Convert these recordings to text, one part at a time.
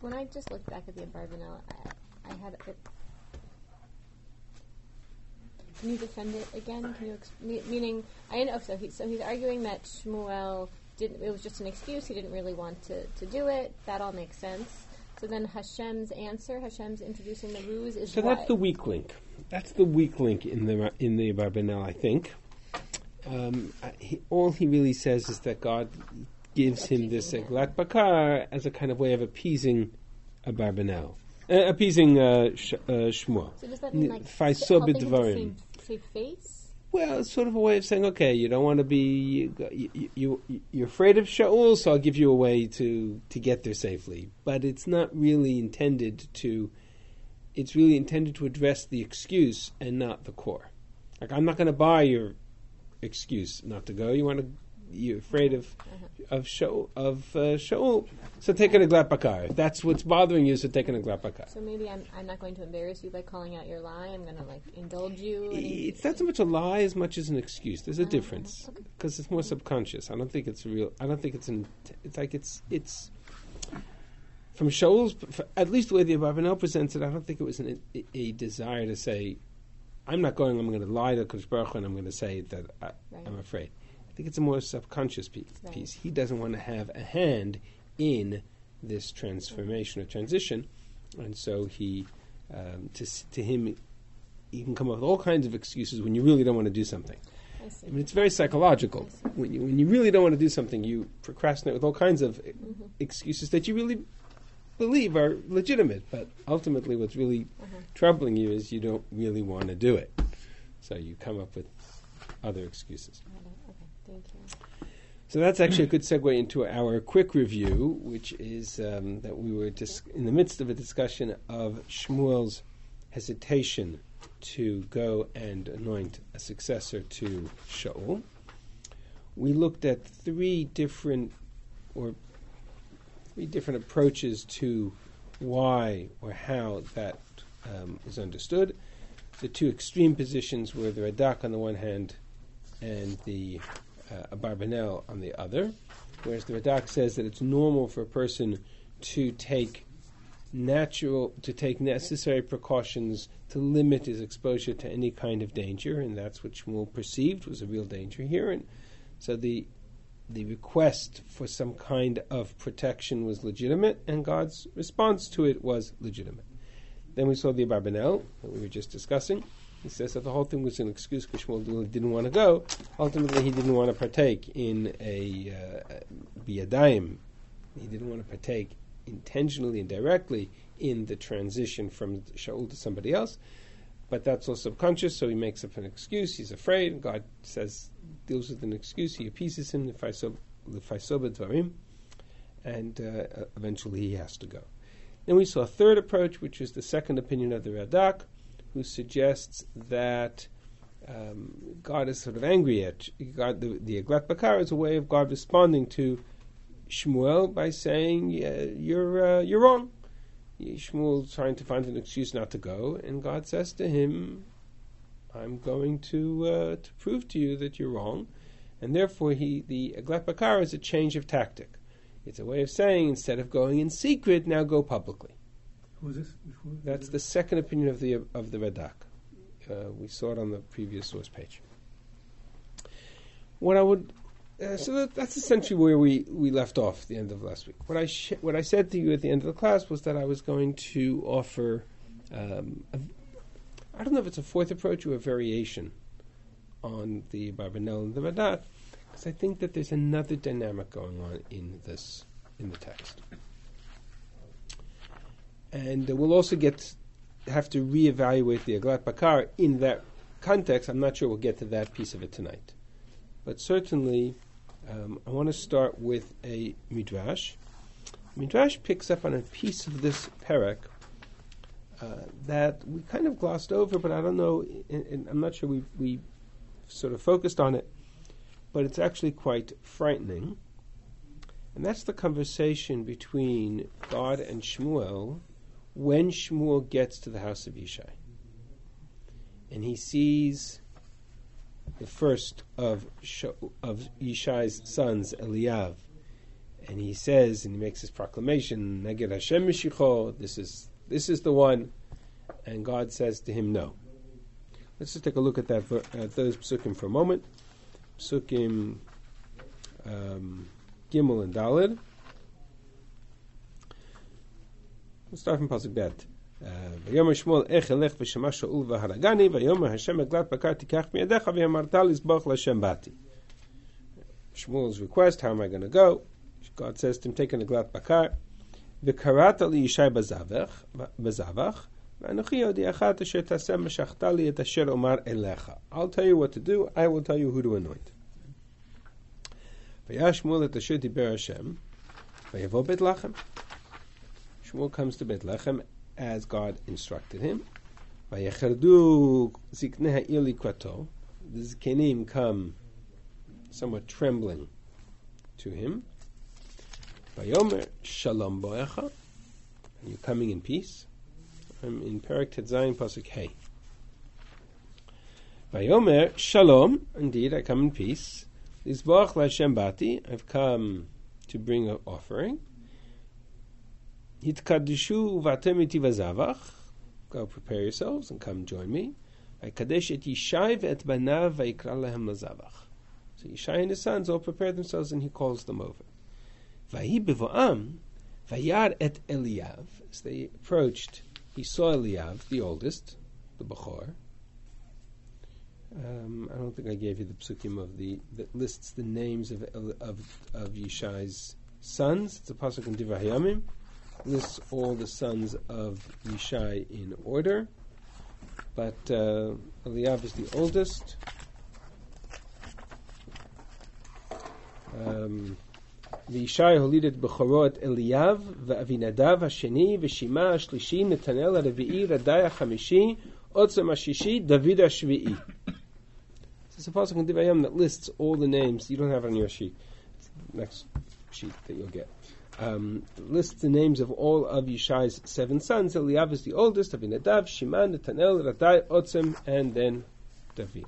When I just looked back at the Abarbanel, I had it. Can you defend it again? Can you meaning I know so he's arguing that Shmuel didn't. It was just an excuse. He didn't really want to do it. That all makes sense. So then Hashem's answer, Hashem's introducing the ruse, is so what? that's the weak link. That's the weak link in the Abarbanel, I think. All he really says is that God gives him this Eglat Bakar as a kind of way of appeasing Abarbanel, appeasing Shmuel. So does that mean like helping him to save face? Well, it's sort of a way of saying, okay, you don't want to be, you're afraid of Shaul, so I'll give you a way to get there safely. But it's not really intended to, it's really intended to address the excuse and not the core. Like, I'm not going to buy your excuse not to go. You're afraid of Shaul, so take an Eglat Bakar. If that's what's bothering you, so take an Eglat Bakar. So maybe I'm not going to embarrass you by calling out your lie. I'm going to indulge you. It's not so much a lie as much as an excuse. There's a difference because it's more subconscious. I don't think it's real. I don't think it's it's from Shaul's, at least the way the Abarbanel presents it. I don't think it was a desire to say, I'm not going. I'm going to lie to Kodesh Baruch Hu, and I'm going to say that I'm afraid. I think it's a more subconscious piece. Right. He doesn't want to have a hand in this transformation or transition, and so he, to him, you can come up with all kinds of excuses when you really don't want to do something. I mean, it's very psychological. When you really don't want to do something, you procrastinate with all kinds of excuses that you really believe are legitimate, but ultimately what's really troubling you is you don't really want to do it. So you come up with other excuses. Thank you. So that's actually a good segue into our quick review, which is that we were in the midst of a discussion of Shmuel's hesitation to go and anoint a successor to Shaul. We looked at three different approaches to why or how that is understood. The two extreme positions were the Radak on the one hand and the Abarbanel on the other, whereas the Radak says that it's normal for a person to take necessary precautions to limit his exposure to any kind of danger, and that's what Shmuel perceived was a real danger here. And so the request for some kind of protection was legitimate, and God's response to it was legitimate. Then we saw the Abarbanel that we were just discussing. He says that the whole thing was an excuse because Shmuel didn't want to go. Ultimately, he didn't want to partake in a biyadayim. He didn't want to partake intentionally and directly in the transition from Shaul to somebody else. But that's all subconscious, so he makes up an excuse. He's afraid, and God deals with an excuse. He appeases him, and eventually he has to go. Then we saw a third approach, which is the second opinion of the Radak, who suggests that God is sort of angry at God. The Eglat Bakar is a way of God responding to Shmuel by saying, you're wrong. Shmuel's trying to find an excuse not to go, and God says to him, I'm going to prove to you that you're wrong, and therefore the Eglat Bakar is a change of tactic. It's a way of saying, instead of going in secret, now go publicly. Who is this? That's the second opinion of the Radak. We saw it on the previous source page. That's essentially where we left off at the end of last week. What I said to you at the end of the class was that I was going to offer, I don't know if it's a fourth approach or a variation on the Abarbanel and the Radak, because I think that there's another dynamic going on in the text. And we'll also have to reevaluate the Eglat Bakar in that context. I'm not sure we'll get to that piece of it tonight. But certainly, I want to start with a Midrash. Midrash picks up on a piece of this parak that we kind of glossed over, but I don't know, and I'm not sure we sort of focused on it, but it's actually quite frightening. And that's the conversation between God and Shmuel when Shmuel gets to the house of Yishai. And he sees the first of Yishai's sons, Eliav, And he says, and he makes his proclamation, Neged Hashem Mishicho, this is the one. And God says to him, no. Let's just take a look at those psukim for a moment. Psukim Gimel and Daled. Let's start from pasuk Bet. Vayomer Shmuel ech elech v'shema Shaul v'haragani vayomer Hashem eglat bakar tikach miyadecha v'yamarta lizboch l'Hashem bati. Shmuel's request, how am I going to go? God says to him, take an eglat bakar. V'karata li Yishai bazavach v'anochi yodiachat asher tasem meshachta li et asher omar elecha. I'll tell you what to do. I will tell you who to anoint. Vayash Shmuel et asher diber Hashem vayavo Bet Lachem. Shmuel comes to Bet Lechem as God instructed him. Vayecherdu ziknei ha'ir likvato. The zkenim come somewhat trembling to him. Vayomer shalom boecha. Are you coming in peace? I'm in Perek Tet Zayin pasuk Hey. Vayomer shalom. Indeed, I come in peace. Lizboch l'Hashem bati. I've come to bring an offering. Hitkadishu v'atem iti v'zavach. Go prepare yourselves and come join me. V'kadesh et Yishai v'et banav v'yikra lehem l'zavach. So Yishai and his sons all prepare themselves and he calls them over. V'hi b'vo'am v'yar et Eliav. As they approached, he saw Eliav, the oldest, the Bechor. I don't think I gave you the psukim that lists the names of Yishai's sons. It's a pasuk in Divrei Hayamim. Lists all the sons of Yishai in order, but Eliav is the oldest. Yishai holidet bechorot Eliav ve'Avinadav hasheni ve'Shima hashlishi Netanel haravi'i Radai hachamishi Otzem hashishi David hashvi'i. It's a pasuk in Divrei Hayamim that lists all the names. You don't have it on your sheet. It's the next sheet that you'll get. Lists the names of all of Yishai's 7 sons. Eliav is the oldest, Avinadav, Shima, Netanel, Radai, Otzem, and then David.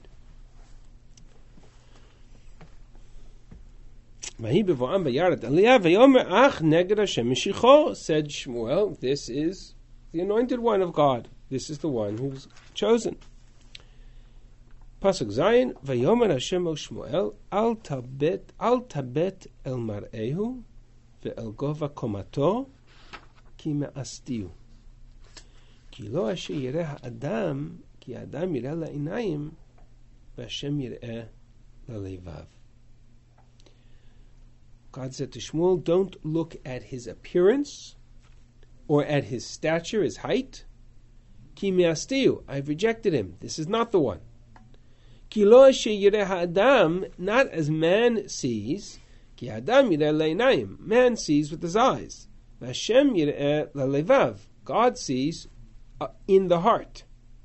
Said Shmuel, this is the anointed one of God. This is the one who's chosen. Pasuk Zayin, Vayomer Hashem el Shmuel, al tabet el mar'ehu, ve'el gova komato, ki me'astiu. Ki lo asher yireh ha'adam, ki ha'adam yireh la'inayim, ve'Hashem yireh la'levav. God said to Shmuel, don't look at his appearance, or at his stature, his height. Ki me'astiu, I've rejected him. This is not the one. Ki lo asher yireh ha'adam, not as man sees, Ki Adam yireh le'inayim. Man sees with his eyes. Hashem yireh la'levav. God sees in the heart.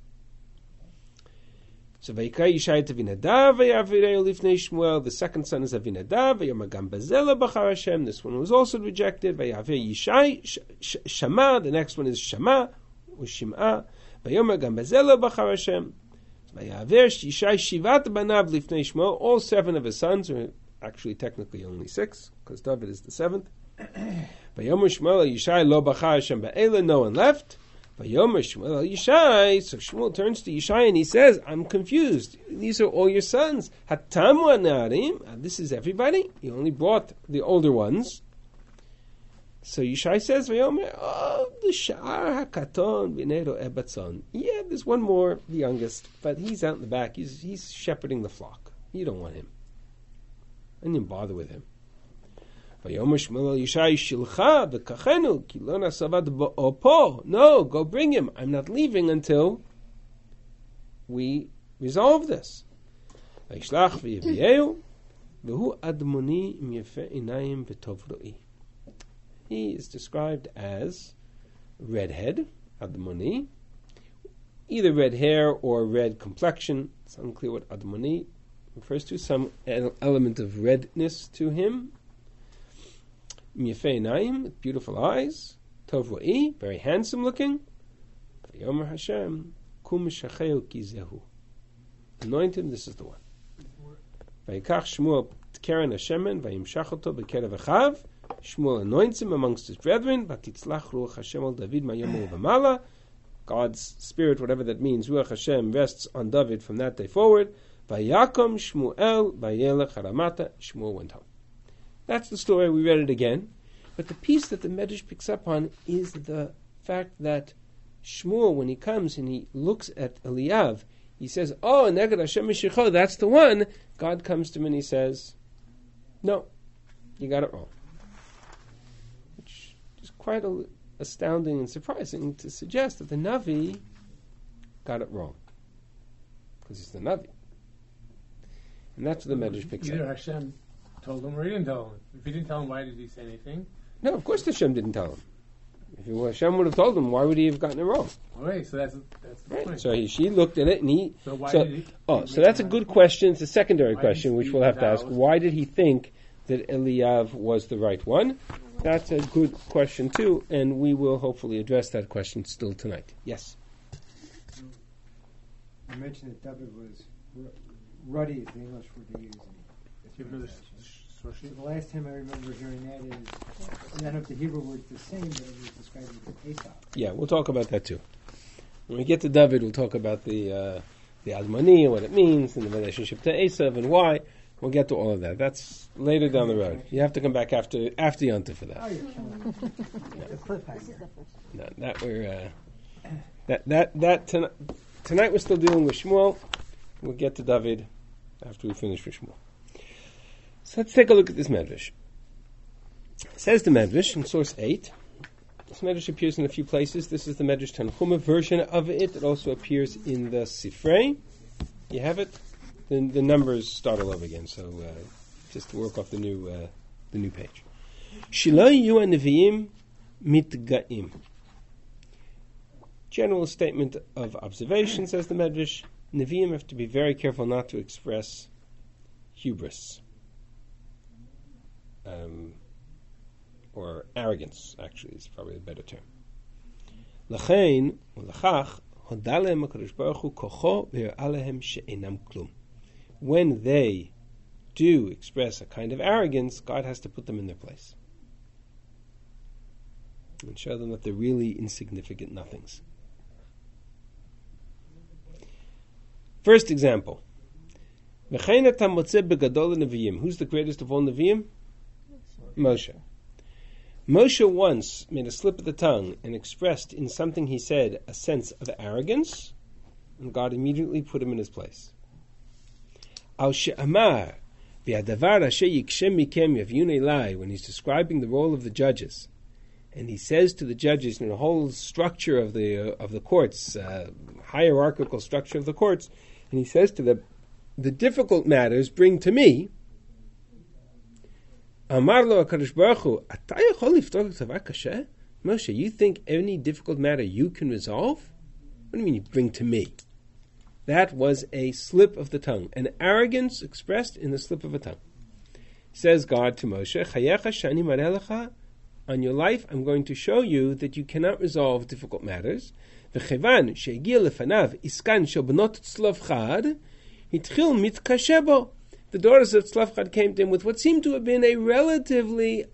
So Vayikra Yishai to Avinadav v'yavireu lifnei Shmuel. The second son is Avinadav. V'yomer gam bazela b'char Hashem. This one was also rejected. V'yavir Yishai Shama. The next one is Shama or Shim'a. V'yomer gam bazela b'char Hashem. V'yavir Yishai shivat banav lifnei Shmuel. All 7 of his sons are actually technically only 6, because David is the 7th. Vayomer Shmuel Yishai lo bachar Hashem ba'ela, no one left. Vayomer Shmuel Yishai, so Shmuel turns to Yishai and he says, I'm confused. These are all your sons. Hatamu anarim. This is everybody. He only brought the older ones. So Yishai says, Vayomer, the sha'ar hakaton v'nero ebatzon. Yeah, there's one more, the youngest, but he's out in the back. He's shepherding the flock. You don't want him. I didn't bother with him. No, go bring him. I'm not leaving until we resolve this. He is described as redhead, Admoni, either red hair or red complexion. It's unclear what Admoni refers to, some element of redness to him. Miyafei beautiful eyes. Tov ro'i, very handsome looking. Vayomer Hashem, kum shacheu ki zehu. Anoint him, this is the one. Vayikach Shmuel tkeren hashemen, vayimshach oto b'kerev achav, Shmuel anoints him amongst his brethren. Vatitzlach ruach Hashem al David mayom v'mala. God's spirit, whatever that means, ruach Hashem rests on David from that day forward. Vayakom Shmuel vayelech haramata. Shmuel went home. That's the story. We read it again. But the piece that the Medrash picks up on is the fact that Shmuel, when he comes and he looks at Eliav, he says, "Oh, Neged Hashem Mishicho, that's the one." God comes to him and he says, "No, you got it wrong." Which is quite astounding and surprising to suggest that the Navi got it wrong. Because he's the Navi. And that's what the Medrash picks up. Either Hashem told him or he didn't tell him. If he didn't tell him, why did he say anything? No, of course Hashem didn't tell him. If Hashem would have told him, why would he have gotten it wrong? Okay, so that's the Right. point. So she looked at it and he... So why so, did he... so that's a good question. It's a secondary Why question, did which he we'll have to ask. vows? Why did he think that Eliav was the right one? That's a good question too, and we will hopefully address that question still tonight. Yes? You mentioned that David was ruddy is the English word they use in this Give me the translation. source sheet. So the last time I remember hearing that is, I don't know if the Hebrew word's the same, but it was describing Aesop. Yeah, we'll talk about that too. When we get to David, we'll talk about the Almani and what it means, and the relationship to Esav and why. We'll get to all of that. That's later down the road. You have to come back after Yontif for that. Oh, you're killing me. The cliffhanger. No, that we're tonight we're still dealing with Shmuel. We'll get to David after we finish with Shmuel. So let's take a look at this Medrash. It says the Medrash in source 8. This Medrash appears in a few places. This is the Medrash Tanchuma version of it. It also appears in the Sifrei. You have it. The numbers start all over again. So just to work off the new page. Shelo yu neviim mitgaim. General statement of observation, says the Medrash. Nevi'im have to be very careful not to express hubris. Or arrogance, actually, is probably a better term. L'chein, u'lechach, hodalem HaKadosh Baruch Hu kocho v'yir'alehem she'enam klum. When they do express a kind of arrogance, God has to put them in their place. And show them that they're really insignificant nothings. First example. Who's the greatest of all Nevi'im? Moshe. Moshe once made a slip of the tongue and expressed in something he said a sense of arrogance, and God immediately put him in his place. When he's describing the role of the judges, and he says to the judges, the whole structure of the courts, hierarchical structure of the courts, and he says to them, the difficult matters bring to me. Amar lo HaKadosh Baruch Hu, Ata yachol liftor tzava kasheh? Moshe, you think any difficult matter you can resolve? What do you mean you bring to me? That was a slip of the tongue, an arrogance expressed in the slip of a tongue. Says God to Moshe, Chayecha shani mareh lecha, on your life I'm going to show you that you cannot resolve difficult matters. V'chevan she'egia lefanav iskan shel benot tzlofchad, hitchil mitkasheh bo. The daughters of Tzlofchad came to him with what seemed to have been a relatively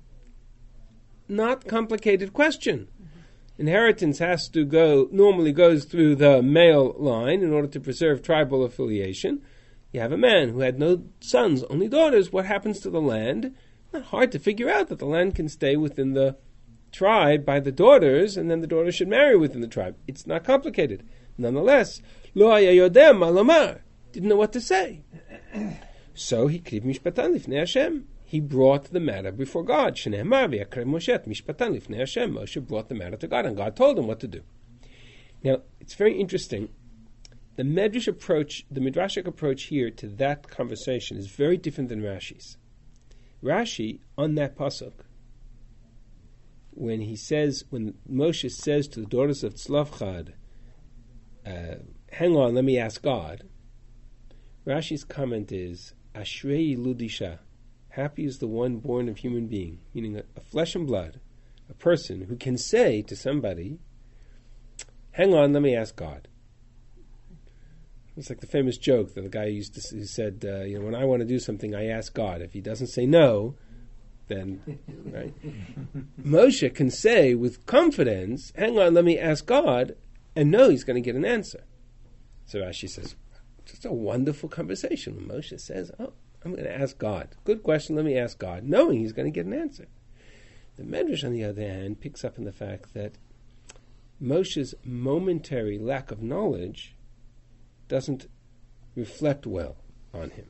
not complicated question. Inheritance normally goes through the male line in order to preserve tribal affiliation. You have a man who had no sons, only daughters. What happens to the land? Not hard to figure out that the land can stay within the tribe by the daughters, and then the daughters should marry within the tribe. It's not complicated. Nonetheless, lo haya yodeh ma lomar, didn't know what to say. So he kriv mishpatan lifnei Hashem. He brought the matter before God. Shneimar v'yakrev Moshe mishpatan lifnei Hashem. Moshe brought the matter to God, and God told him what to do. Now, it's very interesting. The Midrashic approach here to that conversation is very different than Rashi's. Rashi, on that pasuk, when Moshe says to the daughters of Tzlofchad, hang on, let me ask God, Rashi's comment is, Ashrei Ludisha, happy is the one born of human being, meaning a flesh and blood, a person who can say to somebody, hang on, let me ask God. It's like the famous joke that the guy who said, when I want to do something, I ask God. If he doesn't say no, then, right? Moshe can say with confidence, hang on, let me ask God, and know he's going to get an answer. So Rashi says, just a wonderful conversation when Moshe says, oh, I'm going to ask God. Good question, let me ask God, knowing he's going to get an answer. The Medrash, on the other hand, picks up on the fact that Moshe's momentary lack of knowledge doesn't reflect well on him.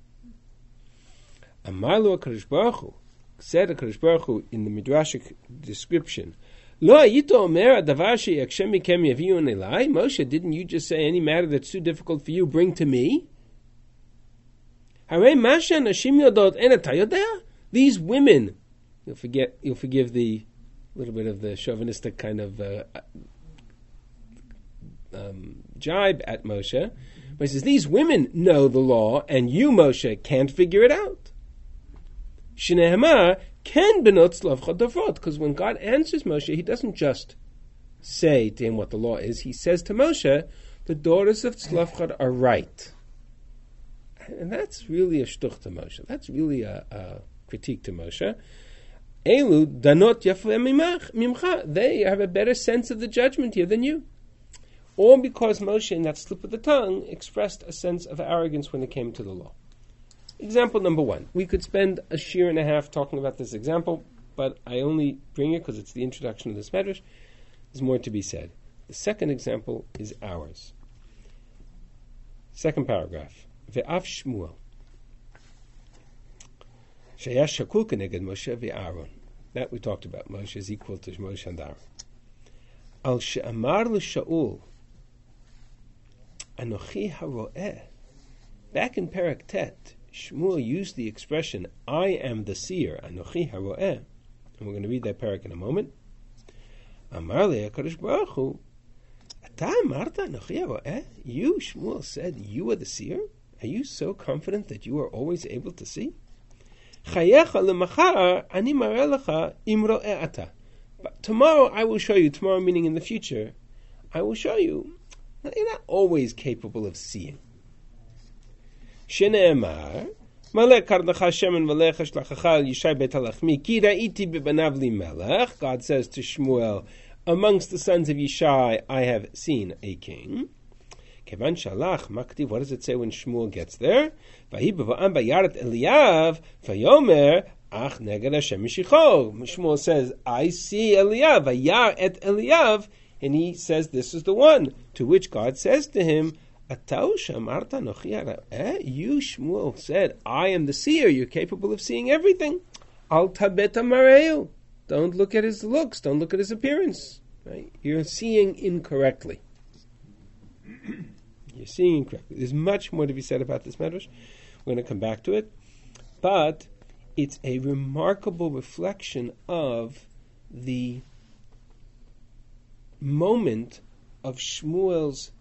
Amalu HaKadosh Baruch Hu, said HaKadosh Baruch Hu in the Midrashic description, Lo ayito omer adavar sheyakshem mikem yaviyun elai. Moshe, didn't you just say any matter that's too difficult for you, bring to me? Harei masha nashim yodot en ata yodea. These women, you'll forgive the little bit of the chauvinistic kind of jibe at Moshe. But he says, these women know the law, and you, Moshe, can't figure it out. Shnehemar ken benot tzlavcha davrot, because when God answers Moshe, he doesn't just say to him what the law is. He says to Moshe, the daughters of Tzlafchad are right. And that's really a shtuch to Moshe. That's really a critique to Moshe. Elu danot yafeh mimcha. They have a better sense of the judgment here than you. All because Moshe, in that slip of the tongue, expressed a sense of arrogance when it came to the law. Example number one. We could spend a shiur and a half talking about this example, but I only bring it because it's the introduction of this medrash. There's more to be said. The second example is ours. Second paragraph. Ve'af Shmuel. Sheyash shakul keneged Moshe ve'Aaron. That we talked about. Moshe is equal to Moshe and Aaron. Al she'amar l'Shaul Anochi haro'eh. Back in Perek Tet, Shmuel used the expression, I am the seer, Anochi haro'eh. And we're going to read that Perek in a moment. Amar le HaKadosh Baruch Hu, Ata amarta Anochi haro'eh? You, Shmuel, said you are the seer? Are you so confident that you are always able to see? Chayecha lemachar ani mareh lecha im ro'eh ata. But tomorrow I will show you, tomorrow meaning in the future, I will show you that you're not always capable of seeing. Shene'emar, Malek kardacha shemen v'lecha shlachacha yishai bet halachmi ki ra'iti bebanav li melech. God says to Shmuel, amongst the sons of Yishai I have seen a king. Kevan shalach maktiv, what does it say when Shmuel gets there? Vahi b'va'am bayaret Eliyav vayomer ach neged Hashem mishicho. Shmuel says, I see Eliyav, vayar et Eliyav, and he says this is the one. To which God says to him, Atau shamarta nochi hara'eh? You, Shmuel, said, I am the seer, you're capable of seeing everything. Al tabet amareu. Don't look at his looks, don't look at his appearance. Right? You're seeing incorrectly. You're seeing incorrectly. There's much more to be said about this medrash. We're going to come back to it. But it's a remarkable reflection of the moment of Shmuel's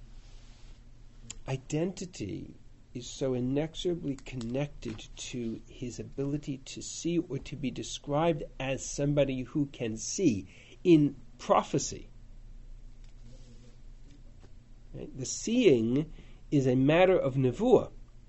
identity is so inexorably connected to his ability to see or to be described as somebody who can see in prophecy. Right? The seeing is a matter of nevuah.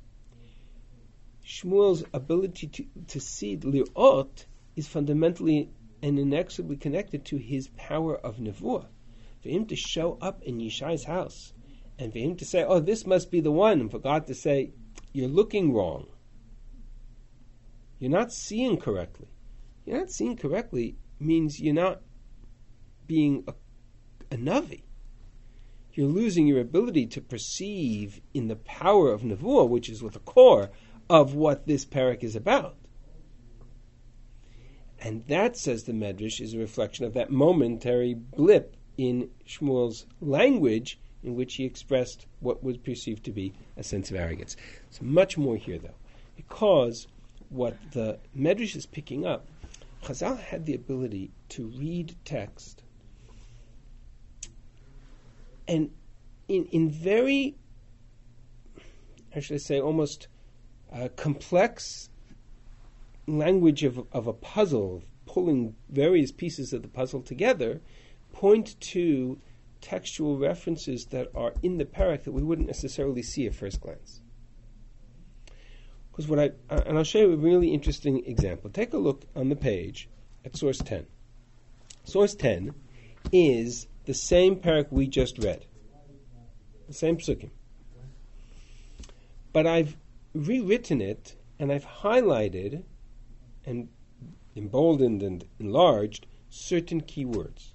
Shmuel's ability to see, li'ot, is fundamentally and inexorably connected to his power of nevuah. For him to show up in Yishai's house, and for him to say, oh, this must be the one, and for God to say, you're looking wrong. You're not seeing correctly. You're not seeing correctly means you're not being a Navi. You're losing your ability to perceive in the power of nevuah, which is with the core of what this parak is about. And that, says the Medrash, is a reflection of that momentary blip in Shmuel's language in which he expressed what was perceived to be a sense of arrogance. There's much more here, though, because what the Medrash is picking up, Chazal had the ability to read text and in very, how should I say, almost complex language of a puzzle, pulling various pieces of the puzzle together, point to textual references that are in the parak that we wouldn't necessarily see at first glance. Because and I'll show you a really interesting example. Take a look on the page at source 10. Source 10 is the same parak we just read. The same psukim. But I've rewritten it, and I've highlighted and emboldened and enlarged certain key words.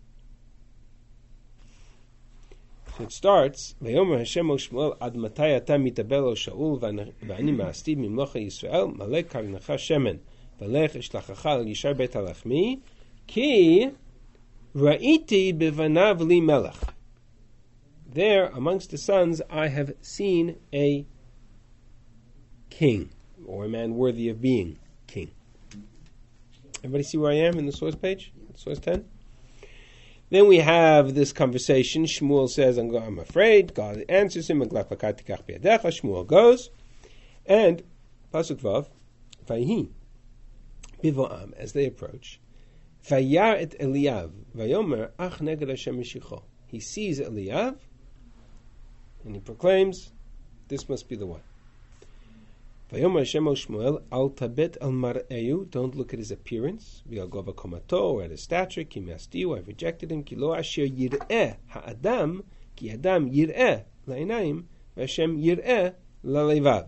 So it starts, Vayomer Hashem o Shmuel ad matay ata mitabel o Shaul v'ani ma'astiv mimlocha Yisrael malek karnecha shemen v'lech eshlachacha al yishar bet halachmi ki ra'iti bevanav li melech. There, amongst the sons, I have seen a king, or a man worthy of being king. Everybody see where I am in the source page? Source 10? Then we have this conversation. Shmuel says, I'm afraid. God answers him. Shmuel goes. And, Pasuk Vav, Vayhi, Bivoam, as they approach, Vayar et Eliav, Vayomer, Ach neged Hashem Mishicho. He sees Eliav, and he proclaims, this must be the one. Vayomer Hashem o Shmuel, Al tabet al mar'eyu, don't look at his appearance, V'al gova komato, or at his stature, Ki me'astiu, I've rejected him, Ki lo asher yir'eh ha'adam, Ki adam yir'eh la'inayim, V'Hashem yir'eh la'levav.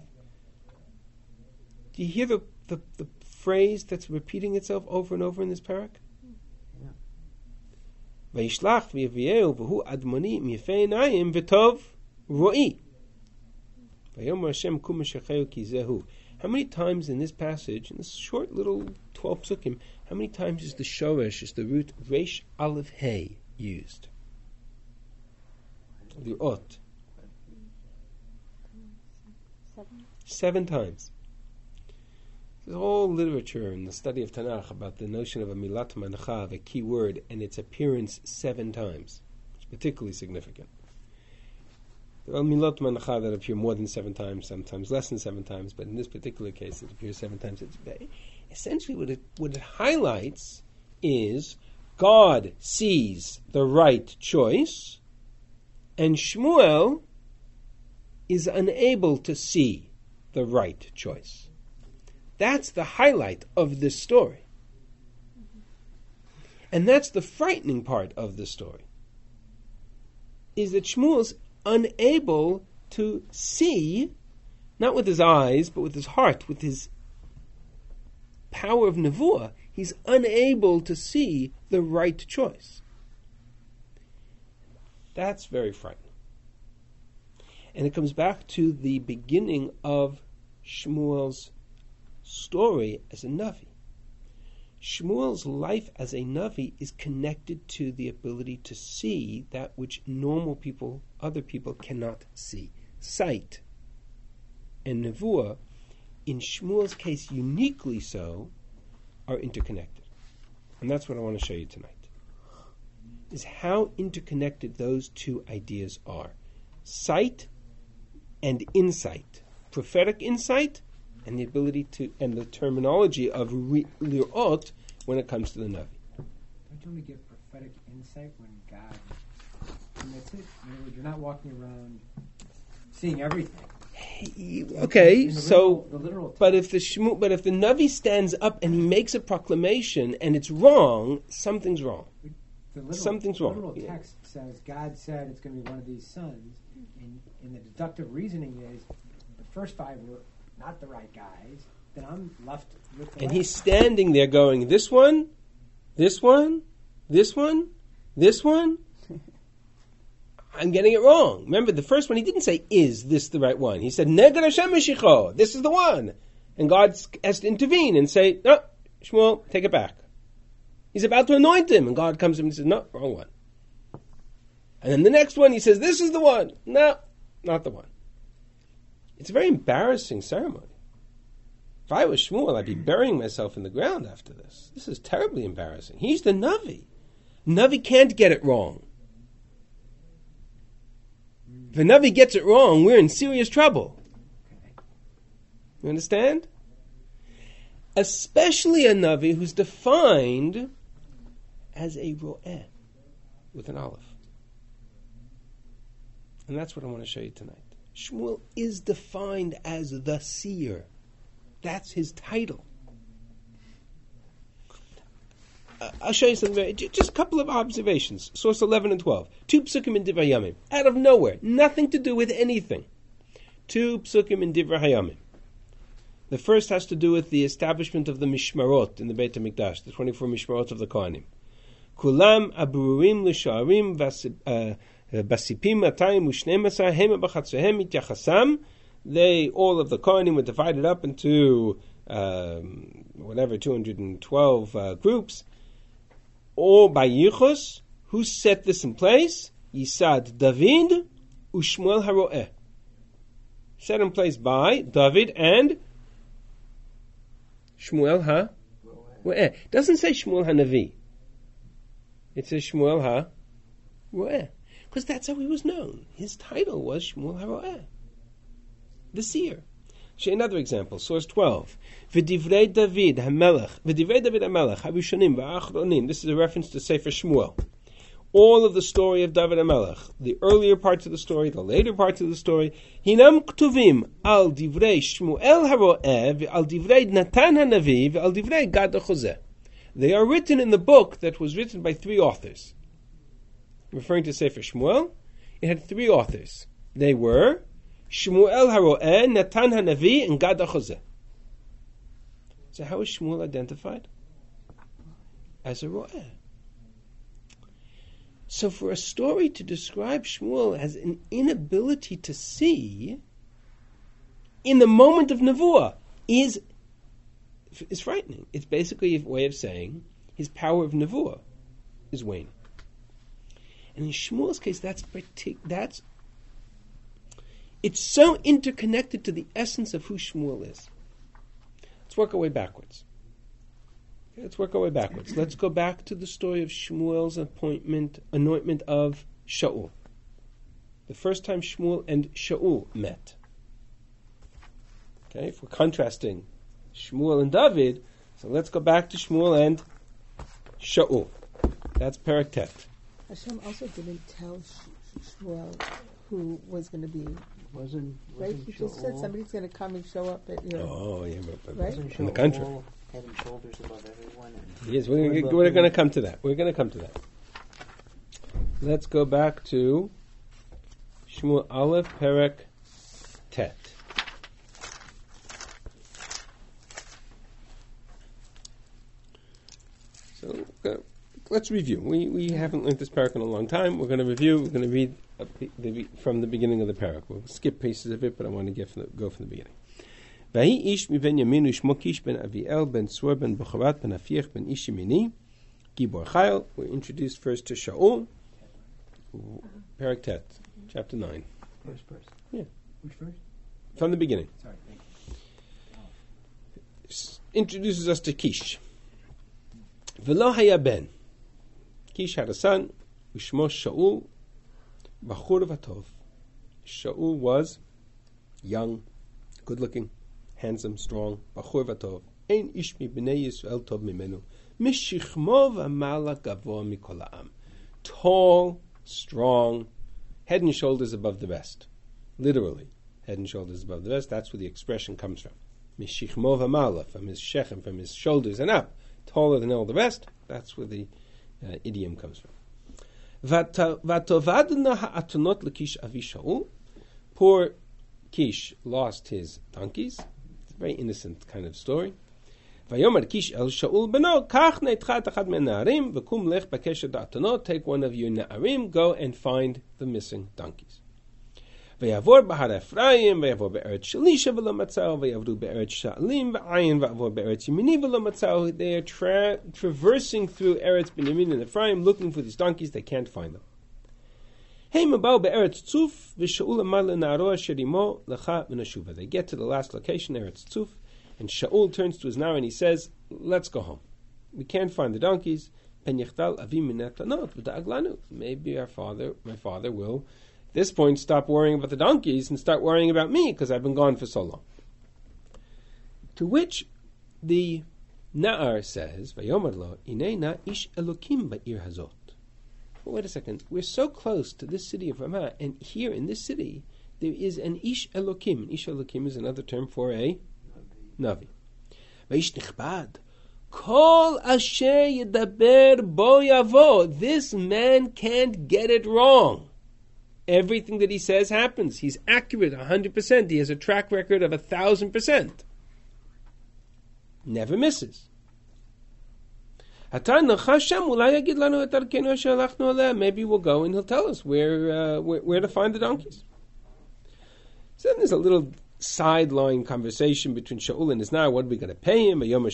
Do you hear the phrase that's repeating itself over and over in this parak? Vayishlach v'yaviyeu v'hu admoni m'yefei einayim v'tov ro'i. Vayomer Hashem kum meshacheu ki zehu. How many times in this passage, in this short little 12 psukim, how many times is the shoresh, is the root resh aleph hey used? The ot. 7 times. There's a whole literature in the study of Tanakh about the notion of a milat mancha, a key word, and its appearance 7 times. It's particularly significant. There are milot mancha that appear more than 7 times, sometimes less than 7 times, but in this particular case it appears 7 times. It's essentially what it highlights is God sees the right choice, and Shmuel is unable to see the right choice. That's the highlight of this story. And that's the frightening part of the story, is that Shmuel's unable to see, not with his eyes, but with his heart, with his power of nevuah. He's unable to see the right choice. That's very frightening. And it comes back to the beginning of Shmuel's story as a Navi. Shmuel's life as a Navi is connected to the ability to see that which normal people, other people cannot see. Sight and Nevuah, in Shmuel's case uniquely so, are interconnected. And that's what I want to show you tonight, is how interconnected those two ideas are. Sight and insight. Prophetic insight and the ability to, and the terminology of lirot when it comes to the Navi. Don't you only get prophetic insight when God permits it? In other words, you're not walking around seeing everything. Okay, the literal but if the Navi stands up and he makes a proclamation and it's wrong, something's wrong. Something's wrong. The literal text says God said it's going to be one of these sons, and the deductive reasoning is the first 5 were not the right guys, then I'm left with the And right. he's standing there going, this one, this one, this one, this one. I'm getting it wrong. Remember, the first one, he didn't say, is this the right one? He said, Neged Hashem Mishicho, this is the one. And God has to intervene and say, no, Shmuel, take it back. He's about to anoint him, and God comes to him and says, no, wrong one. And then the next one, he says, this is the one. No, not the one. It's a very embarrassing ceremony. If I was Shmuel, I'd be burying myself in the ground after this. This is terribly embarrassing. He's the Navi. Navi can't get it wrong. If a Navi gets it wrong, we're in serious trouble. You understand? Especially a Navi who's defined as a ro'eh, with an aleph. And that's what I want to show you tonight. Shmuel is defined as the seer, That's his title. I'll show you something. Just a couple of observations. Source 11 and 12. 2 psukim in Divrei Hayamim. Out of nowhere. Nothing to do with anything. 2 psukim in Divrei Hayamim. The first has to do with the establishment of the Mishmarot in the Beit HaMikdash, the 24 Mishmarot of the Kohanim. Kulam abrurim l'sha'arim basipim 212 hema b'chatzehem mityachasam. They, all of the Kohanim, were divided up into 212 groups. Or by Yichus, who set this in place? Yisad David u'Shmuel HaRo'eh. Set in place by David and Shmuel HaRo'eh. It doesn't say Shmuel HaNavi. It says Shmuel HaRo'eh. Because that's how he was known. His title was Shmuel HaRo'eh, the seer. Another example, source 12. V'divrei David HaMelech, HaRishonim v'Achronim. This is a reference to Sefer Shmuel. All of the story of David HaMelech, the earlier parts of the story, the later parts of the story, Hinam ktuvim al divrei Shmuel HaRo'eh v'al divrei Natan HaNavi v'al divrei Gad HaChozeh. They are written in the book that was written by 3 authors. Referring to Sefer Shmuel, it had 3 authors. They were Shmuel HaRo'eh, Natan HaNavi, and Gad HaChozeh. So how is Shmuel identified? As a Ro'eh. So for a story to describe Shmuel as an inability to see in the moment of Nevuah is frightening. It's basically a way of saying his power of Nevuah is waning. And in Shmuel's case, it's so interconnected to the essence of who Shmuel is. Let's work our way backwards. Let's go back to the story of Shmuel's anointment of Shaul. The first time Shmuel and Shaul met. Okay, if we're contrasting Shmuel and David, so let's go back to Shmuel and Shaul. That's Perek Tet. Hashem also didn't tell Shmuel who was going to be. Wasn't right? He just said somebody's going to come and show up at your. Oh, yeah, but right? In the country. Head and shoulders above everyone. Yes, we're going to come to that. Let's go back to Shmuel Aleph Perek Tet. So let's review. We haven't learned this parak in a long time. We're going to review. We're going to read from the beginning of the parak. We'll skip pieces of it, but I want to go from the beginning. Vahi ish mi ben Yamin u'shmo Kish ben Aviel ben Sur ben Bechorat ben Afiach ben Ish Yemini Gibor Chayil. We're introduced first to Shaul. Perek Tet, chapter 9. First verse. Yeah. Which verse? From the beginning. Sorry, thank you. Introduces us to Kish. V'lo haya ben. Kish had a son, u'shmo Shaul, bachur v'tov. Shaul was young, good-looking, handsome, strong, bachur v'tov. Ein ish mi b'nei Yisrael tov mimenu. Mishichmo v'amala gavoa mikol ha'am. Tall, strong, head and shoulders above the rest. Literally, head and shoulders above the rest. That's where the expression comes from. Mishichmo v'amala, from his shechem, from his shoulders and up. Taller than all the rest. That's where the idiom comes from. Vatovadna ha'atonot l'Kish avi Shaul. Poor Kish lost his donkeys. It's a very innocent kind of story. Vayomer Kish el Shaul beno kach neitchat achad men na'arim v'kum lech b'kesher da'atonot. Take one of your na'arim, go and find the missing donkeys. Vayavor b'har Ephraim, vayavor be'eretz Shalisha v'lo matzao, vayavru be'eretz Sha'alim v'ayin, vayavor be'eretz Yemini v'lo matzao. They are traversing through Eretz Binyamin and Ephraim, looking for these donkeys. They can't find them. Hey mabao be'eretz Tzuf, v'Shaul amar le'na'aro asher imo lecha v'nashuva. They get to the last location, Eretz Tzuf, and Shaul turns to his nar and he says, "Let's go home. We can't find the donkeys. Pen yechtal avim min atanot v'da'aglanu. Maybe my father will." At this point, stop worrying about the donkeys and start worrying about me because I've been gone for so long. To which the Na'ar says, Vayomer lo, Inei na ish elokim ba'ir hazot. Well, wait a second. We're so close to this city of Ramah, and here in this city, there is an ish elokim. An ish elokim is another term for a Navi. Vaish nichbad. Kol asher yedaber bo yavo. This man can't get it wrong. Everything that he says happens. He's accurate 100%. He has a track record of 1,000%. Never misses. Maybe we'll go and he'll tell us where to find the donkeys. So then there's a little sideline conversation between Shaul and his nar. What are we going to pay him? What are we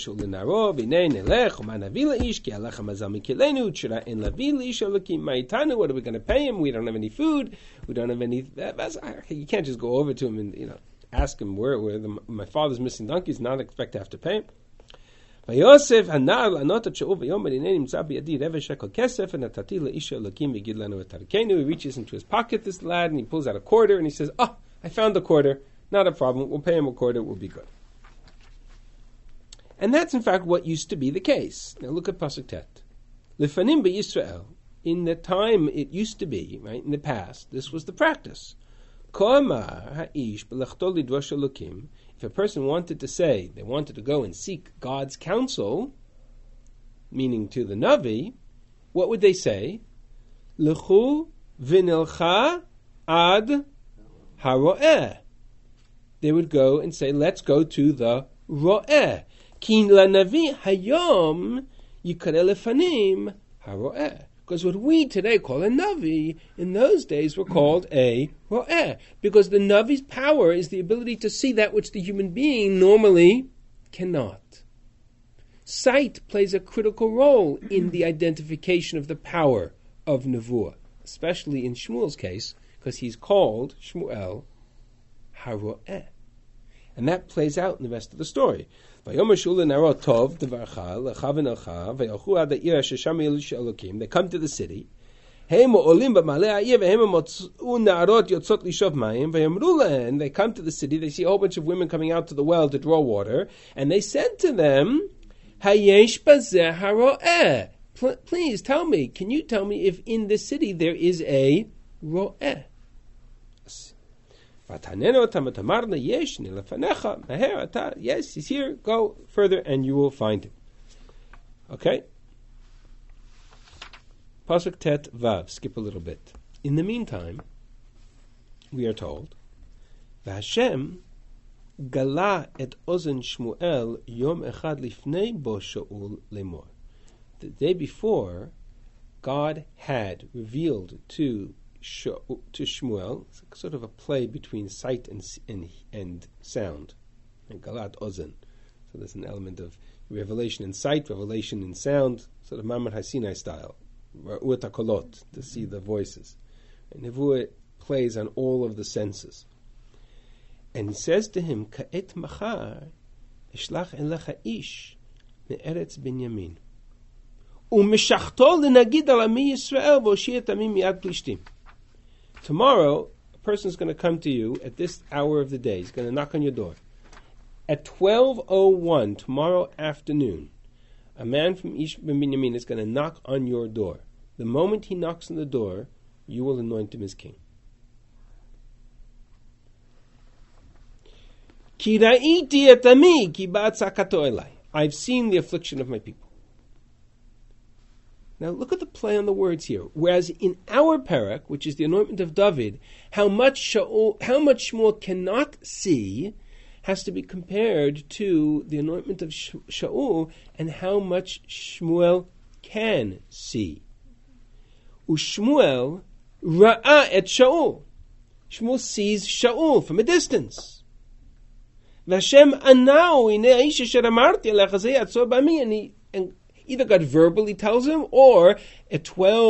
going to pay him? We don't have any food. We don't have any. You can't just go over to him and ask him where my father's missing donkeys and not expect to have to pay him. He reaches into his pocket, this lad, and he pulls out a quarter and he says, "Oh, I found the quarter. Not a problem. We'll pay him a quarter. We'll be good." And that's in fact what used to be the case. Now look at Pasuk Tet. Lefanim beYisrael. In the time it used to be, right, in the past, this was the practice. If a person wanted to say, they wanted to go and seek God's counsel, meaning to the Navi, what would they say? Lechu v'nilcha ad haro'eh. They would go and say, let's go to the ro'eh. Kin lanavi hayom yikareh lefanim haro'eh. Because what we today call a Navi, in those days were called a Ro'eh. Because the Navi's power is the ability to see that which the human being normally cannot. Sight plays a critical role in the identification of the power of Nevuah, especially in Shmuel's case, because he's called Shmuel HaRo'eh. And that plays out in the rest of the story. They come to the city. And they come to the city, they see a whole bunch of women coming out to the well to draw water, and they said to them, please tell me, can you tell me if in this city there is a ro'eh? Yes, he's here. Go further and you will find him. Okay? Pasuk Tet Vav. Skip a little bit. In the meantime, we are told, V'Hashem gala et ozen Shmuel yom echad lifnei bo Shaul lemor. The day before, God had revealed to Shmuel, sort of a play between sight and sound, and galat ozen. So there's an element of revelation in sight, revelation in sound, sort of Mamad HaSinai style, ra'uat hakolot, to see the voices. And Nevuah plays on all of the senses. And he says to him, Ka'et machar eshlach elecha ish me'eretz Binyamin u'meshachto l'nagid al ami Yisrael v'oshir tamim miyad plishtim. Tomorrow, a person is going to come to you at this hour of the day. He's going to knock on your door. At 12:01 tomorrow afternoon, a man from Ish Binyamin is going to knock on your door. The moment he knocks on the door, you will anoint him as king. Ki ra'iti et ami ki ba'at sakato elai. I've seen the affliction of my people. Now look at the play on the words here. Whereas in our parak, which is the anointment of David, how much Shmuel cannot see has to be compared to the anointment of Shaul and how much Shmuel can see. Ushmuel ra'a et Shaul. Shmuel sees Shaul from a distance. Vashem anau ine aish asher amarti alecha zeh yatzor b'ami, and either God verbally tells him, or at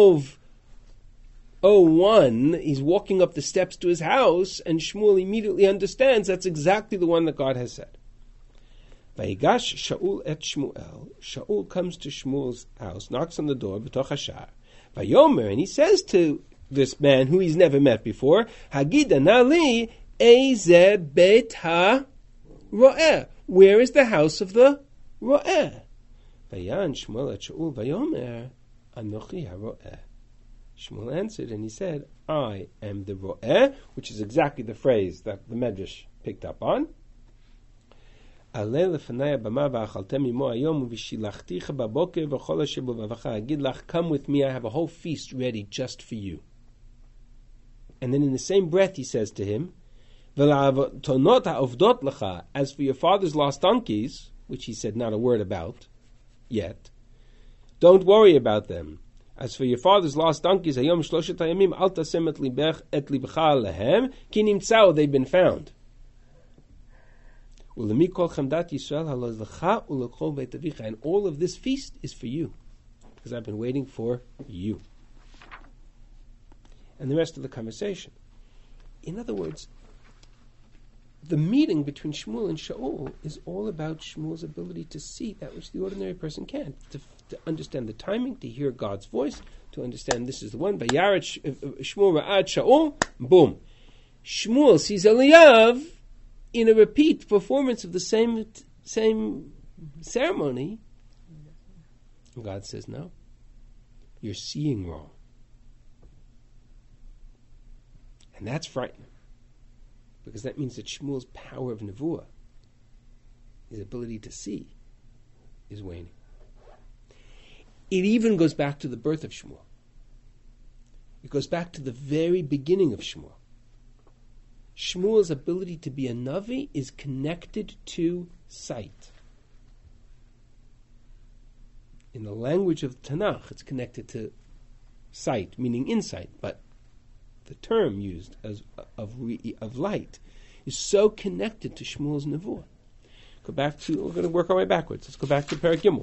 12:01 he's walking up the steps to his house, and Shmuel immediately understands that's exactly the one that God has said. Vayigash Shaul et Shmuel. Shaul comes to Shmuel's house, knocks on the door, b'toch hashar. Vayomer, and he says to this man who he's never met before, Hagida nali eze bet ha-ro'eh. Where is the house of the ro'eh? Vayan Shmuel et Shaul vayomer anochi ha-ro'eh. Shmuel answered and he said, I am the ro'eh, which is exactly the phrase that the Medrash picked up on. עלה לפני הבמה ואכלתם עמו היום ושילחתיך בבוקר וכל אשר בלבבך אגיד לך, come with me, I have a whole feast ready just for you. And then in the same breath he says to him, ולאבותות העובדות לך, as for your father's lost donkeys, which he said not a word about yet, don't worry about them. As for your father's lost donkeys, היום שלושת הימים אל תשם את לבך עליהם, כי נמצאו, they've been found. ולמי כל חמדת ישראל הלא לך ולכל בית אביך. And all of this feast is for you, because I've been waiting for you. And the rest of the conversation. In other words, the meeting between Shmuel and Shaul is all about Shmuel's ability to see that which the ordinary person can't, to understand the timing, to hear God's voice, to understand this is the one. Vayaret Shmuel ra'ad Shaul, boom. Shmuel sees Eliyav in a repeat performance of the same ceremony. And God says, no, you're seeing wrong. And that's frightening, because that means that Shmuel's power of nevuah, his ability to see, is waning. It even goes back to the birth of Shmuel. It goes back to the very beginning of Shmuel. Shmuel's ability to be a Navi is connected to sight. In the language of Tanakh, it's connected to sight, meaning insight, but the term used as of light is so connected to Shmuel's nevuah. Go back to, we're going to work our way backwards. Let's go back to Perek Gimel.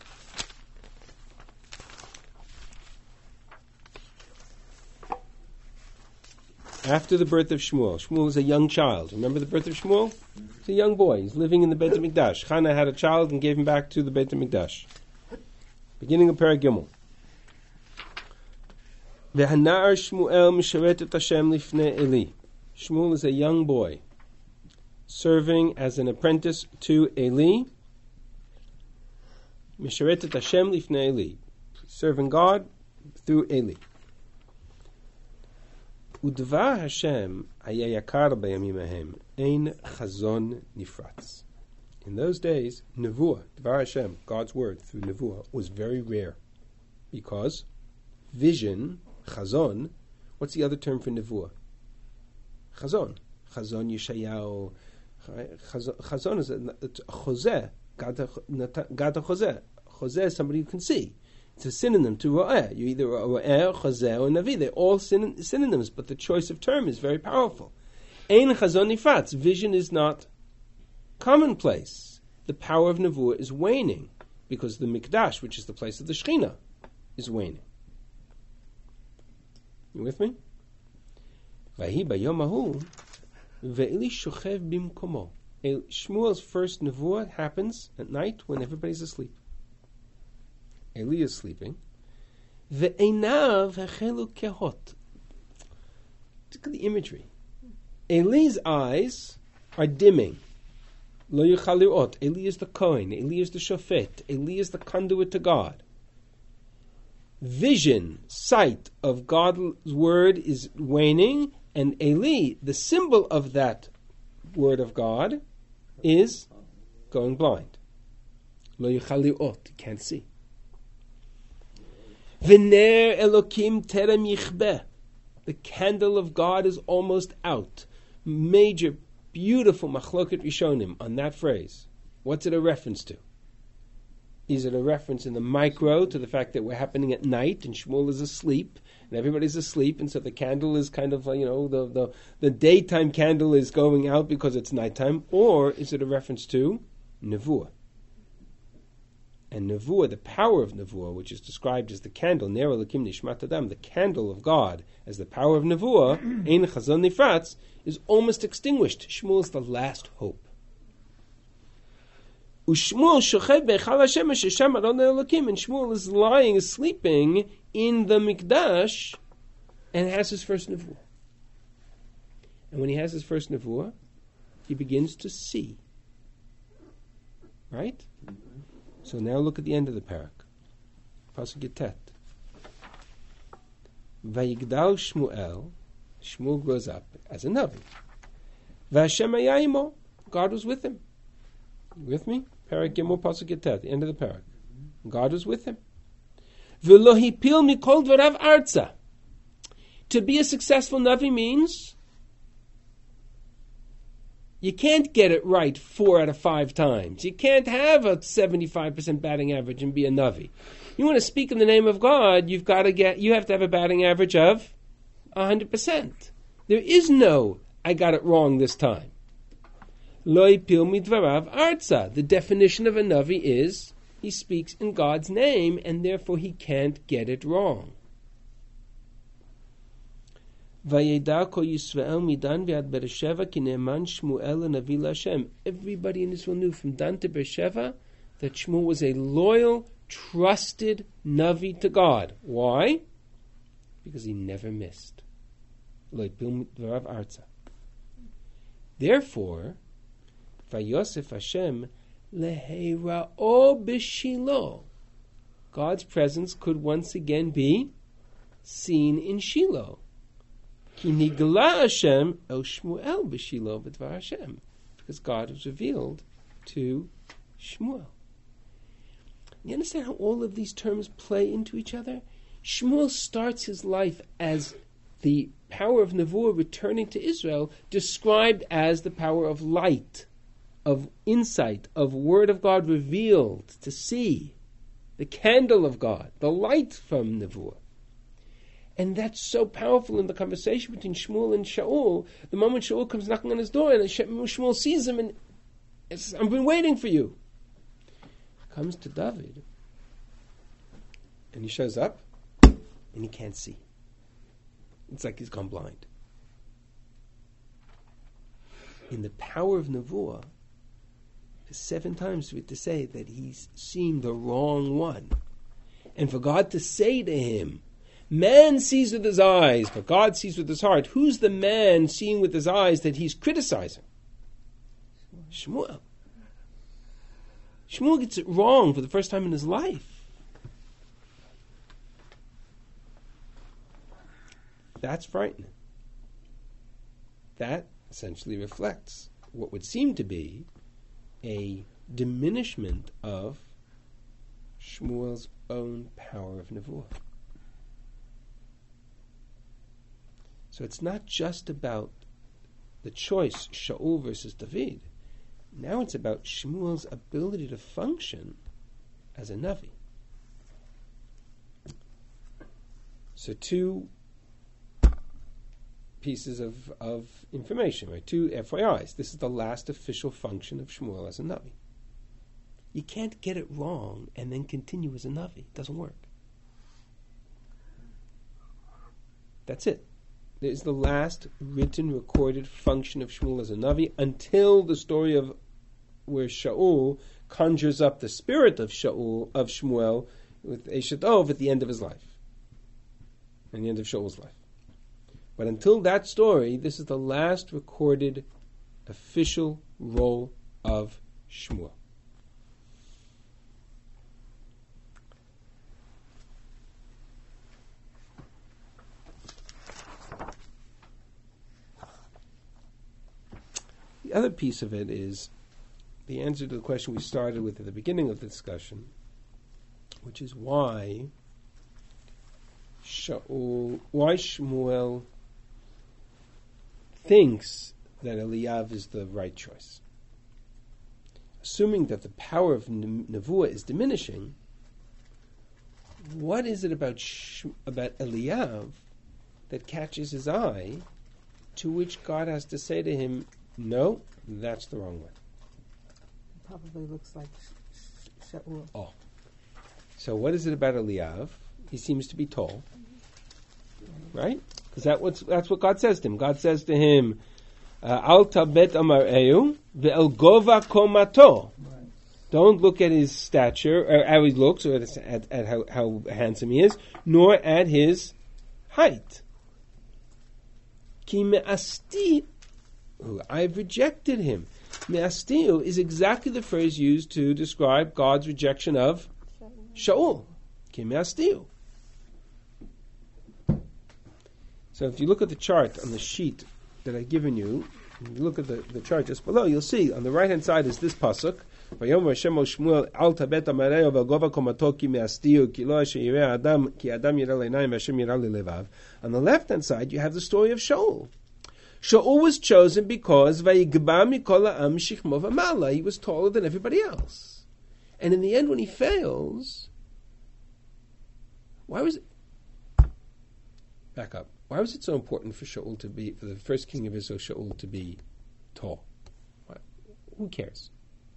After the birth of Shmuel, Shmuel was a young child. Remember the birth of Shmuel? He's a young boy. He's living in the Beit HaMikdash. Chana had a child and gave him back to the Beit HaMikdash. Beginning of Perek Gimel. V'hana'ar Shmuel misharet et Hashem lifnei Eli. Shmuel is a young boy serving as an apprentice to Eli. Misharet et Hashem lifnei Eli. Serving God through Eli. Udvar Hashem haya yakar b'yamim ahem. Ein chazon nifratz. In those days, nevuah, Dvar Hashem, God's word through nevuah, was very rare. Because vision, chazon, what's the other term for nevuah? Chazon. Chazon Yeshayahu. Chazon is a chozeh. God chozeh. Chozeh is somebody who can see. It's a synonym to ro'eh. You're either ro'eh, chozeh, or navi. They're all synonyms, but the choice of term is very powerful. Ein chazon nifratz. Vision is not commonplace. The power of nevuah is waning because the mikdash, which is the place of the Shekhinah, is waning. You with me? Vahi bayom hahu ve'eli shochev bimkomo. Shmuel's first nevuah happens at night when everybody's asleep. Eli is sleeping. Ve'einav hechelu kehot. Look at the imagery. Eli's eyes are dimming. Lo yuchal lirot. Eli is the Kohen. Eli is the Shofet. Eli is the conduit to God. Vision, sight of God's word is waning, and Eli, the symbol of that word of God, is going blind. Lo yuchal lirot. He can't see. V'ner Elokim terem yichbeh. The candle of God is almost out. Major, beautiful machloket rishonim on that phrase. What's it a reference to? Is it a reference in the micro to the fact that we're happening at night and Shmuel is asleep and everybody's asleep, and so the candle is kind of, the daytime candle is going out because it's nighttime? Or is it a reference to nevuah? And nevuah, the power of nevuah, which is described as the candle, ner Elokim nishmat adam, the candle of God, as the power of nevuah, ein chazon nifratz, is almost extinguished. Shmuel is the last hope. Ushmuel shochev beichal hashemesh shesham aron Elokim, and Shmuel is sleeping in the mikdash, and has his first nevuah. And when he has his first nevuah, he begins to see. Right? So now look at the end of the parak. Pasuk Yetet. Vayigdal Shmuel. Shmuel grows up as a Navi. V'Hashem haya imo. God was with him. With me? Parak Gimel Pasuk Yatet, the end of the parak. God was with him. V'lo hipil mikol dvarav arza. To be a successful Navi means you can't get it right 4 out of 5 times. You can't have a 75% batting average and be a Navi. You want to speak in the name of God, you have to have a batting average of 100%. There is no, I got it wrong this time. Lo yipil midvarav arza. The definition of a Navi is he speaks in God's name and therefore he can't get it wrong. Vayeda kol Yisrael midan ve'ad Beersheva ki ne'eman Shmuel navi laHashem. Everybody in Israel knew from Dan to Beersheva that Shmuel was a loyal, trusted Navi to God. Why? Because he never missed. Lo yipil midvarav arza. Therefore, Vayosef Hashem leheira'o b'Shilo. God's presence could once again be seen in Shiloh. Ki nigla Hashem el Shmuel b'Shilo b'dvar Hashem. Because God was revealed to Shmuel. You understand how all of these terms play into each other? Shmuel starts his life as the power of Nevuah returning to Israel, described as the power of light, of insight, of word of God revealed to see, the candle of God, the light from Nevuah. And that's so powerful in the conversation between Shmuel and Shaul. The moment Shaul comes knocking on his door and Shmuel sees him and says, I've been waiting for you. Comes to David and he shows up and he can't see. It's like he's gone blind. In the power of Nevuah, 7 times to say that he's seen the wrong one. And for God to say to him, man sees with his eyes, but God sees with his heart. Who's the man seeing with his eyes that he's criticizing? Shmuel. Shmuel gets it wrong for the first time in his life. That's frightening. That essentially reflects what would seem to be a diminishment of Shmuel's own power of Nevuah. So it's not just about the choice, Shaul versus David. Now it's about Shmuel's ability to function as a Navi. So 2 pieces of information, right? 2 FYIs. This is the last official function of Shmuel as a Navi. You can't get it wrong and then continue as a Navi. It doesn't work. That's it. There's the last written, recorded function of Shmuel as a Navi until the story of where Shaul conjures up the spirit of Shmuel with Eshet Ov at the end of his life. And the end of Shaul's life. But until that story, this is the last recorded official role of Shmuel. The other piece of it is the answer to the question we started with at the beginning of the discussion, which is why Shmuel thinks that Eliyav is the right choice. Assuming that the power of Nevuah is diminishing, what is it about Eliyav that catches his eye, to which God has to say to him, no, that's the wrong one? Probably looks like Shaul. Oh. So what is it about Eliyav? He seems to be tall. Right? Because that's what God says to him. God says to him, Al tabet amareu ve'el gova komato. Don't look at his stature, or how he looks, or at how handsome he is, nor at his height. Ki me'asti, I've rejected him. Me'astiu is exactly the phrase used to describe God's rejection of Shaul. Ki me'astiu. So if you look at the chart on the sheet that I've given you, if you look at the chart just below, you'll see on the right-hand side is this pasuk, ויאמר השם אל שמואל אל תבט המראה ולגובה קומתו כי מאסתיהו כי לא אשר יראה האדם כי האדם יראה לעיניים והשם יראה ללבב. On the left hand side you have the story of Shaul. Shaul was chosen because vayigba mikol ha'am shichmo v'mala. He was taller than everybody else. And in the end when he fails, why was it? Back up. Why was it so important for Shaul to be, for the first king of Israel, Shaul, to be tall? Why? Who cares?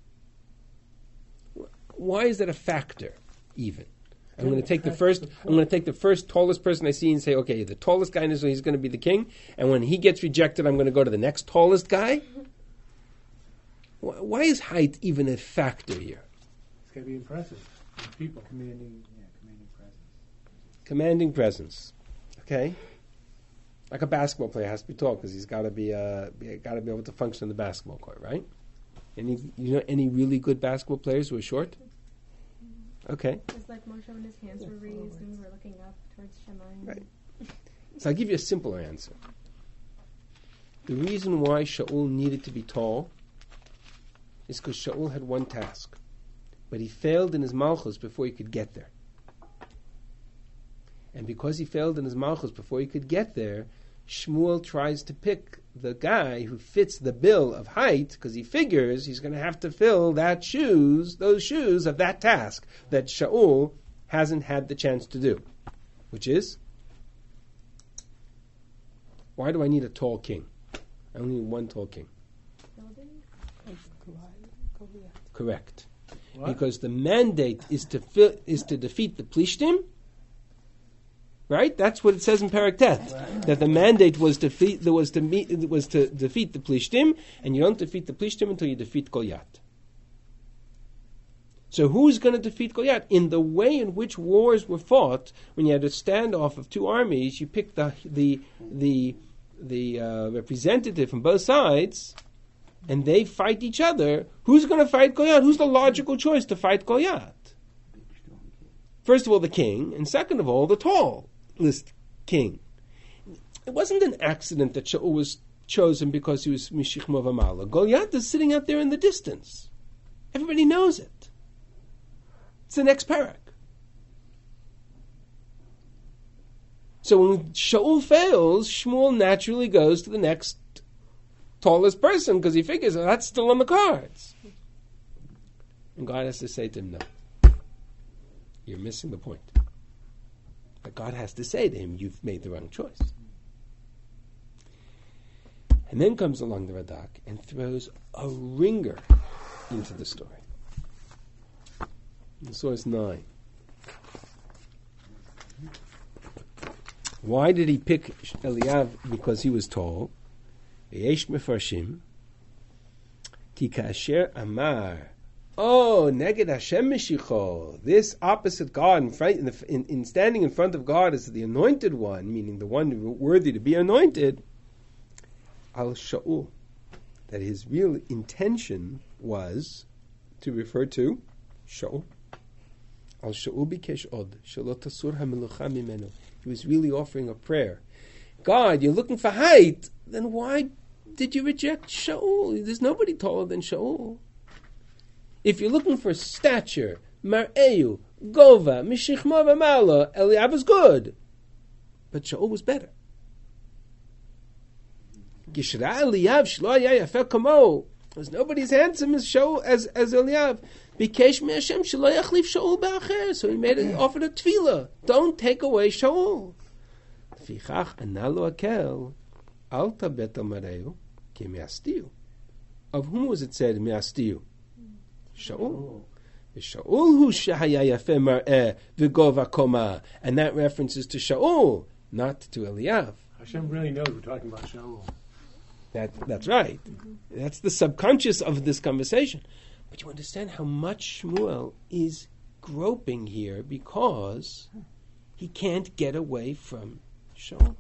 Why is that a factor, even? I'm going to take the first tallest person I see and say, okay, the tallest guy in Israel, he's going to be the king. And when he gets rejected, I'm going to go to the next tallest guy. Why is height even a factor here? It's going to be impressive. People. Commanding presence. Commanding presence. Okay. Like a basketball player has to be tall because he's got to be able to function in the basketball court, right? Any really good basketball players who are short? Okay. It's like Moshe when his hands were raised and we were looking up towards Shemayim. Right. So I'll give you a simpler answer. The reason why Shaul needed to be tall is because Shaul had one task, but he failed in his malchus before he could get there. And because he failed in his malchus before he could get there, Shmuel tries to pick the guy who fits the bill of height because he figures he's going to have to fill those shoes of that task that Shaul hasn't had the chance to do, which is, why do I need a tall king? I only need one tall king. Correct. What? Because the mandate is to defeat the Plishtim. Right? That's what it says in Perek Tet. That the mandate was to defeat the Plishtim, and you don't defeat the Plishtim until you defeat Goliath. So who's going to defeat Goliath? In the way in which wars were fought, when you had a standoff of two armies, you pick the representative from both sides, and they fight each other. Who's going to fight Goliath? Who's the logical choice to fight Goliath? First of all, the king, and second of all, the tallest king. It wasn't an accident that Shaul was chosen because he was Mishichmo V'Mala. Goliath is sitting out there in the distance. Everybody knows it. It's the next parak. So when Shaul fails, Shmuel naturally goes to the next tallest person because he figures that's still on the cards. And God has to say to him, no. You're missing the point. But God has to say to him, you've made the wrong choice. And then comes along the Radak and throws a ringer into the story. In source 9. Why did he pick Eliav? Because he was tall. Yesh mefarshim. Ki kasher amar. Oh, neged Hashem mishicho. This opposite God, in standing in front of God as the anointed one, meaning the one worthy to be anointed, al Shaul. That his real intention was to refer to Shaul. Al Shaul bikesh od shelo tasur hamelucha mimenu. He was really offering a prayer. God, you're looking for height. Then why did you reject Shaul? There's nobody taller than Shaul. If you're looking for stature, mar'eu, gova, mishichma v'mala, Eliab was good. But Shaul was better. Gishra Eliab shlo haya yafeh kamo. There's nobody as handsome as Shaul, as Eliab. Bikesh mi Hashem shlo yachlif Shaul ba'acher. So he offered a tefillah. Don't take away Shaul. Fichach analo akel, al tabet amareu, ki me'astiu. Of whom was it said me'astiu? Shaul. Shaul hu shahaya yafeh mar'eh v'gova koma. And that references to Shaul, not to Eliav. Hashem really knows we're talking about Shaul. That's right. That's the subconscious of this conversation. But you understand how much Shmuel is groping here because he can't get away from Shaul.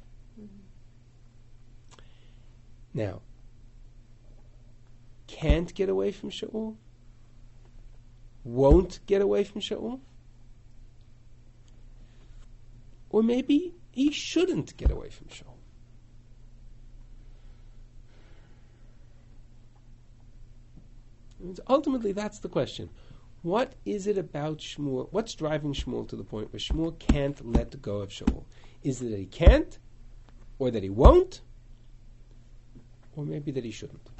Now, can't get away from Shaul? Won't get away from Shaul? Or maybe he shouldn't get away from Shaul. Ultimately, that's the question. What is it about Shmuel? What's driving Shmuel to the point where Shmuel can't let go of Shaul? Is it that he can't, or that he won't, or maybe that he shouldn't?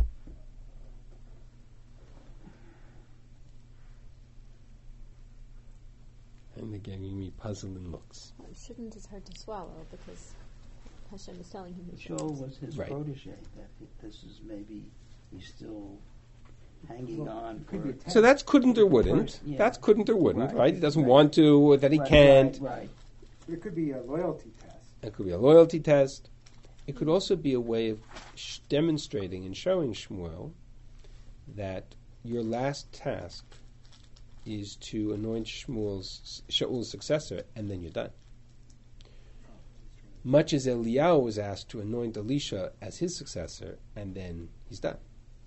And they're giving me puzzling looks. Shouldn't is hard to swallow because Hashem is telling him he Shaul shouldn't. was his Right. protege. That this is maybe he's still hanging on could be for. a test. So that's couldn't or wouldn't. Course, yeah. That's couldn't or wouldn't, Right. right? He doesn't Right. want to, or that he can't. Right. It could be a loyalty test. It could be a loyalty test. It could also be a way of demonstrating and showing Shmuel that your last task is to anoint Shaul's successor, and then you're done. Much as Eliyahu was asked to anoint Elisha as his successor, and then he's done.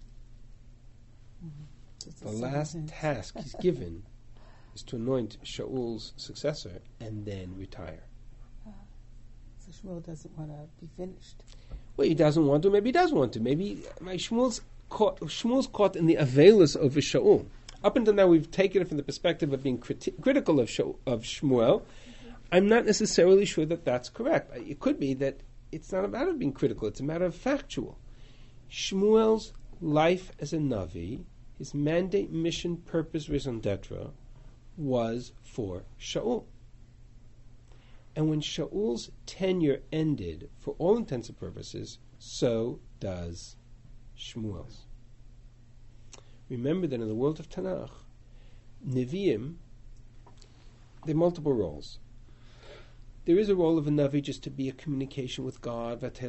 Just a The second last hint. task he's given is to anoint Shaul's successor and then retire. So Shmuel doesn't want to be finished. Well, he doesn't want to. Maybe he does want to. Maybe Shmuel's caught in the aveilus over Shaul. Up until now, we've taken it from the perspective of being critical of Shmuel. I'm not necessarily sure that that's correct. It could be that it's not a matter of being critical; it's a matter of factual. Shmuel's life as a Navi, his mandate, mission, purpose, raison d'etre, was for Shaul. And when Shaul's tenure ended, for all intents and purposes, so does Shmuel's. Remember that in the world of Tanakh, Nevi'im, there are multiple roles. There is a role of a Navi just to be a communication with God, to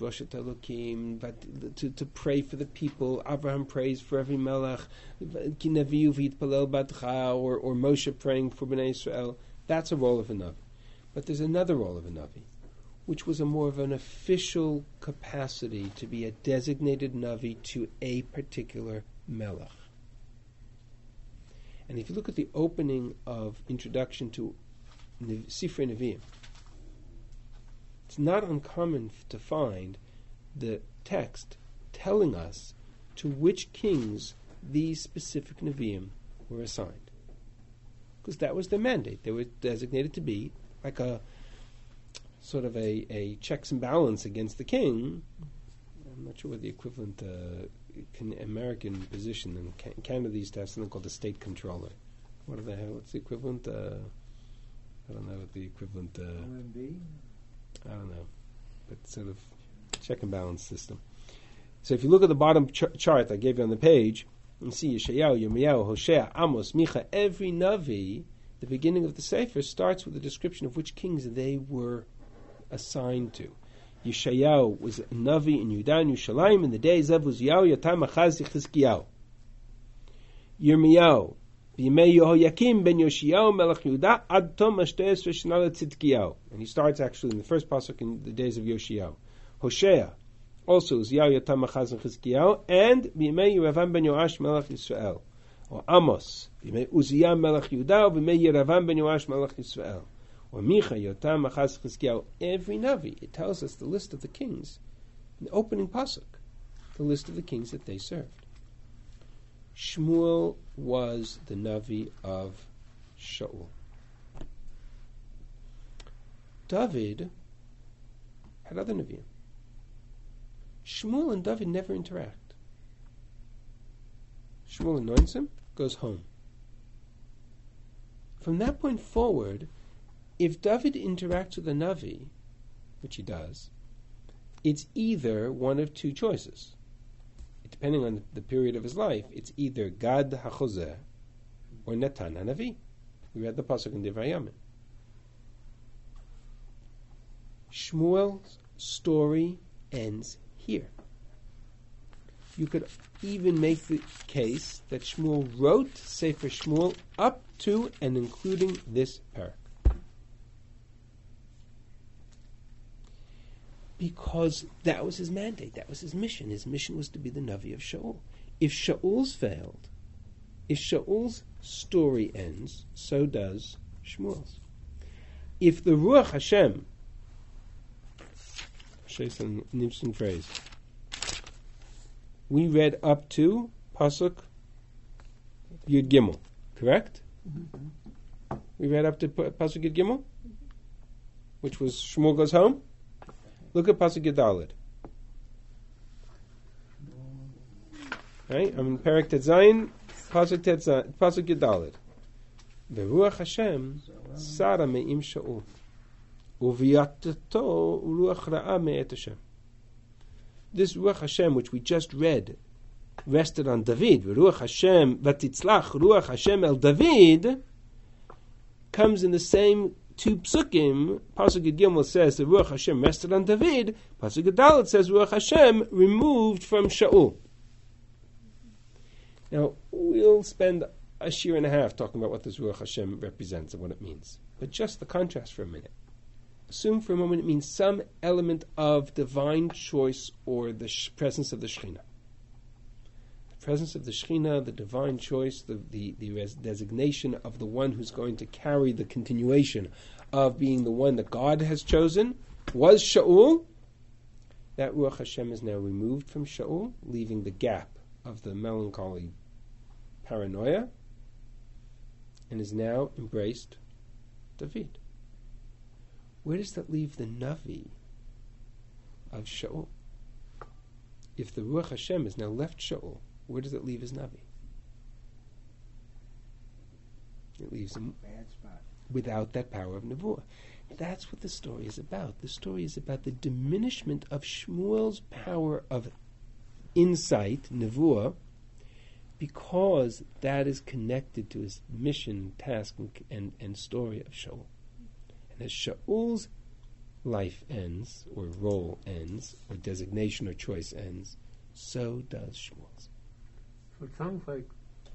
pray for the people. Abraham prays for every melech, or Moshe praying for Bnei Israel. That's a role of a Navi. But there's another role of a Navi, which was a more of an official capacity to be a designated Navi to a particular melech. And if you look at the opening of Introduction to Sifrei Nevi'im, it's not uncommon to find the text telling us to which kings these specific Nevi'im were assigned. Because that was their mandate. They were designated to be like a sort of a checks and balance against the king. I'm not sure what the equivalent American position in Canada these days have something called a state controller. What the hell? What's the equivalent? I don't know what the equivalent. OMB? I don't know, but sort of check and balance system. So if you look at the bottom chart I gave you on the page, you see Yeshayahu, Yirmiyahu, Hosea, Amos, Micha. Every Navi, the beginning of the Sefer starts with a description of which kings they were assigned to. Yeshayahu was a Navi in Yudah and Yerushalayim in the days of Uzziyahu, Yotam, Achaz, Chizkiyahu. Yirmiyahu, B'yimei Yehoyakim ben Yoshiyahu melech Yehuda ad tom ashtes v'shana leTzidkiyahu. And he starts actually in the first pasuk in the days of Yoshiyahu. Hosea, also Uzziyahu, Yotam, Achaz, and Chizkiyahu, and B'yimei Yeravam ben Yoash melech Yisrael. Or Amos, B'yimei Uzziyahu melech Yehuda, B'yimei Yeravam ben Yoash melech Yisrael. Or Micha, Yotam, Achaz, Chizkiyahu. Every Navi, it tells us the list of the kings. In the opening pasuk, the list of the kings that they served. Shmuel was the Navi of Shaul. David had other Naviim. Shmuel and David never interact. Shmuel anoints him, goes home. From that point forward, if David interacts with a Navi, which he does, it's either one of two choices. Depending on the period of his life, it's either Gad HaChozeh or Natan HaNavi. We read the pasuk in Divrei Yamin. Shmuel's story ends here. You could even make the case that Shmuel wrote Sefer Shmuel up to and including this parak. Because that was his mandate, that was his mission. His mission was to be the Navi of Shaul. If Shaul's failed, if Shaul's story ends, so does Shmuel's. If the Ruach Hashem, an interesting phrase, we read up to Pasuk Yud Gimel, correct? We read up to Pasuk Yud Gimel, which was Shmuel goes home. Look at Pasuk Yud Daled. Right, I'm in Perek Tet Zayin, Pasuk Yud Daled. Veruach Hashem Sara me'im Shaul Uviyateto Ruach Ra'a me'et Hashem. This Ruach Hashem, which we just read, rested on David. Ruach Hashem Vatitzlach Ruach Hashem el David comes in the same two psukim. Pasuk Yud Gimel says that Ruach Hashem rested on David. Pasuk Yud Daled says Ruach Hashem removed from Shaul. Now, we'll spend a year and a half talking about what this Ruach Hashem represents and what it means. But just the contrast for a minute. Assume for a moment it means some element of divine choice or the presence of the Shekhinah. The presence of the Shekhinah, the divine choice, the designation of the one who's going to carry the continuation of being the one that God has chosen was Shaul. That Ruach Hashem is now removed from Shaul, leaving the gap of the melancholy paranoia, and is now embraced David. Where does that leave the Navi of Shaul? If the Ruach Hashem has now left Shaul, where does it leave his Navi? It leaves him Bad spot. without that power of Nevuah. That's what the story is about. The story is about the diminishment of Shmuel's power of insight, Nevuah, because that is connected to his mission, task, and story of Shaul. And as Shaul's life ends, or role ends, or designation or choice ends, so does Shmuel's. So it sounds like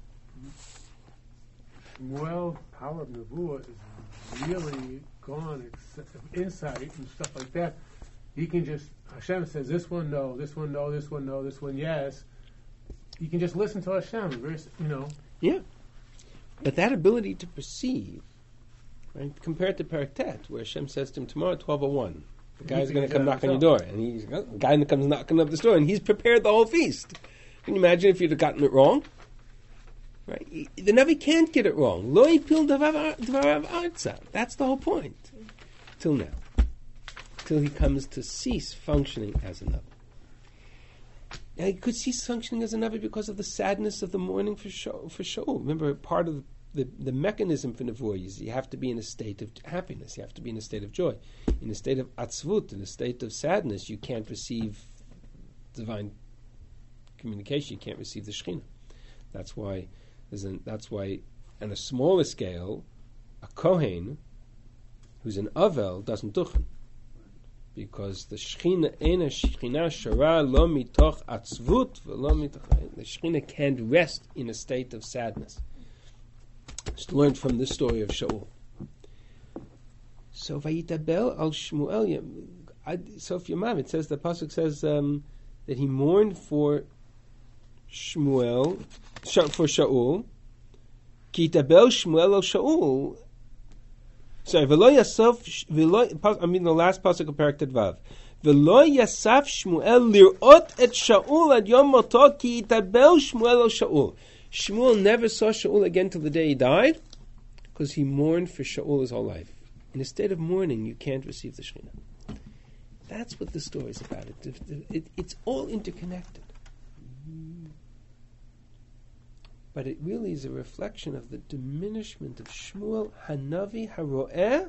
Shmuel's power of Nevuah is really gone, insight and stuff like that. He can just, Hashem says, this one no, this one no, this one no, this one yes. You can just listen to Hashem, Yeah. But that ability to perceive, right, compared to Perek Tet, where Hashem says to him, tomorrow at 12:01, the guy's going to come knock on your door. And he's the guy comes knocking up the door, and he's prepared the whole feast. Can you imagine if you'd have gotten it wrong? Right? The Navi can't get it wrong. Lo yipil dvarav arza. That's the whole point. Till now. Till he comes to cease functioning as a Navi. And he could cease functioning as a Navi because of the sadness of the mourning for Shaul. Remember, part of the mechanism for Nevuah is you have to be in a state of happiness. You have to be in a state of joy. In a state of atzvut, in a state of sadness, you can't receive divine communication. You can't receive the Shekhinah. That's why on a smaller scale, a Kohen who's an Avel doesn't duchen. Because the Shekhinah ena Shekhinah shara lo mitoch atzvut v'lo mitoch. The Shekhinah can't rest in a state of sadness. It's learned from this story of Shaul. So vayitabel al Shmuel. Sof Yamam. It says the pasuk says that he mourned for Shmuel for Shaul. Ki yitabel Shmuel al Shaul. Sorry, v'lo yasaf, the last pasuk of Perek Tet. V'lo yasaf Shmuel lirot et Shaul ad yom moto ki yitabel Shmuel al Shaul. Shmuel never saw Shaul again till the day he died, because he mourned for Shaul his whole life. In a state of mourning, you can't receive the Shekhinah. That's what the story is about. It's all interconnected. But it really is a reflection of the diminishment of Shmuel Hanavi Haro'eh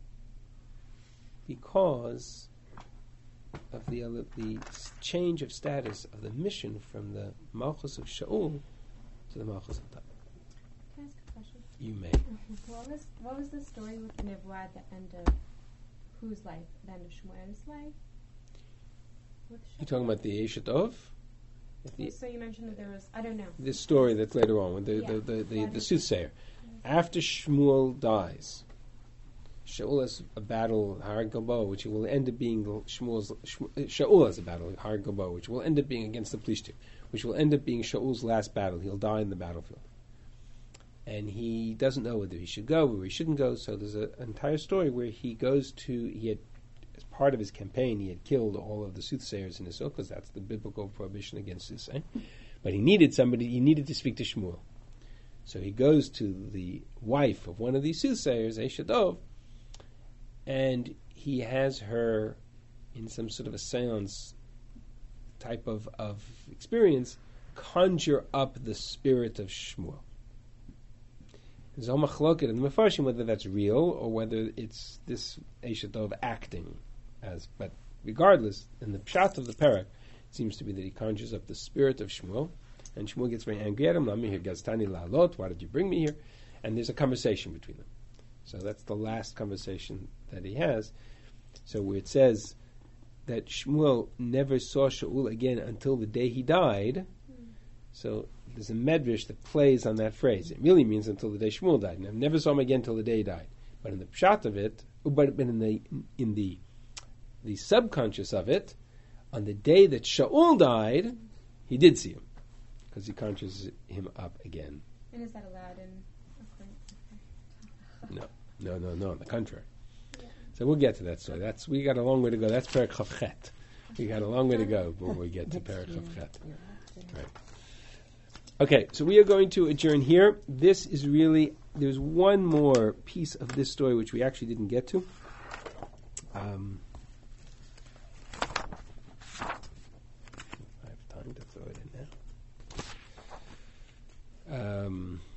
because of the change of status of the mission from the Malchus of Shaul to the Malchus of David. Can I ask a question? You may. What was the story with the Nevuah at the end of whose life? At the end of Shmuel's life? You're talking about the Eshet Ov? So you mentioned that there was, I don't know. This story that's later on, with the soothsayer. After Shmuel dies, Shaul has a battle, Har Gilboa, which will end up being Shaul has a battle, Har Gilboa, which will end up being against the Plishtim, which will end up being Shaul's last battle. He'll die in the battlefield. And he doesn't know whether he should go, whether he shouldn't go, so there's an entire story where he goes to, as part of his campaign, he had killed all of the soothsayers in Israel, because that's the biblical prohibition against soothsaying. But he needed to speak to Shmuel. So he goes to the wife of one of these soothsayers, Eshet Dov, and he has her, in some sort of a seance type of experience, conjure up the spirit of Shmuel. There's a machloket in the Mefarshim whether that's real or whether it's this Eshet Dov acting as. But regardless, in the pshat of the parak, it seems to be that he conjures up the spirit of Shmuel, and Shmuel gets very angry at him. Lami here Gaztani la'alot. Why did you bring me here? And there's a conversation between them. So that's the last conversation that he has. So where it says that Shmuel never saw Shaul again until the day he died. So there's a medrash that plays on that phrase. It really means until the day Shmuel died. And I never saw him again until the day he died. But in the pshat of it, but in the subconscious of it, on the day that Shaul died, he did see him because he conjures him up again. And is that allowed in? No. On the contrary. So we'll get to that story. We got a long way to go. That's Perek Chavchet. We got a long way to go before we get to Perek Chavchet. Right. Okay, so we are going to adjourn here. This is really, there's one more piece of this story which we actually didn't get to. I have time to throw it in now.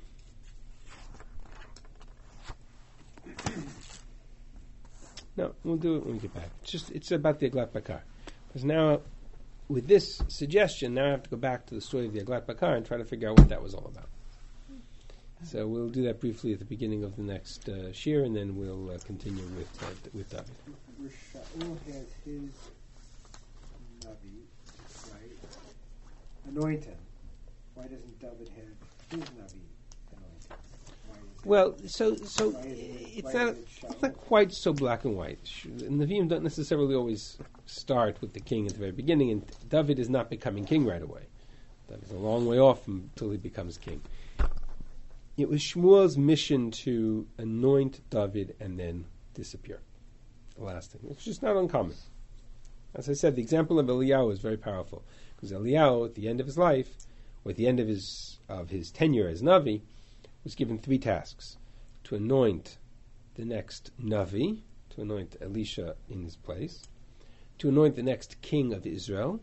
No, we'll do it when we get back. It's about the Eglat Bakar. Because now, with this suggestion, now I have to go back to the story of the Eglat Bakar and try to figure out what that was all about. So we'll do that briefly at the beginning of the next shir, and then we'll continue with David. Where Shaul has his Navi, right, anointed, why doesn't David have his Navi anointed? Well, so it's not quite so black and white. The Nevi'im don't necessarily always start with the king at the very beginning, and David is not becoming king right away. David's a long way off until he becomes king. It was Shmuel's mission to anoint David and then disappear. The last thing. It's just not uncommon. As I said, the example of Eliyahu is very powerful, because Eliyahu, at the end of his life, or at the end of his tenure as Navi, was given 3 tasks: to anoint the next Navi, to anoint Elisha in his place, to anoint the next king of Israel,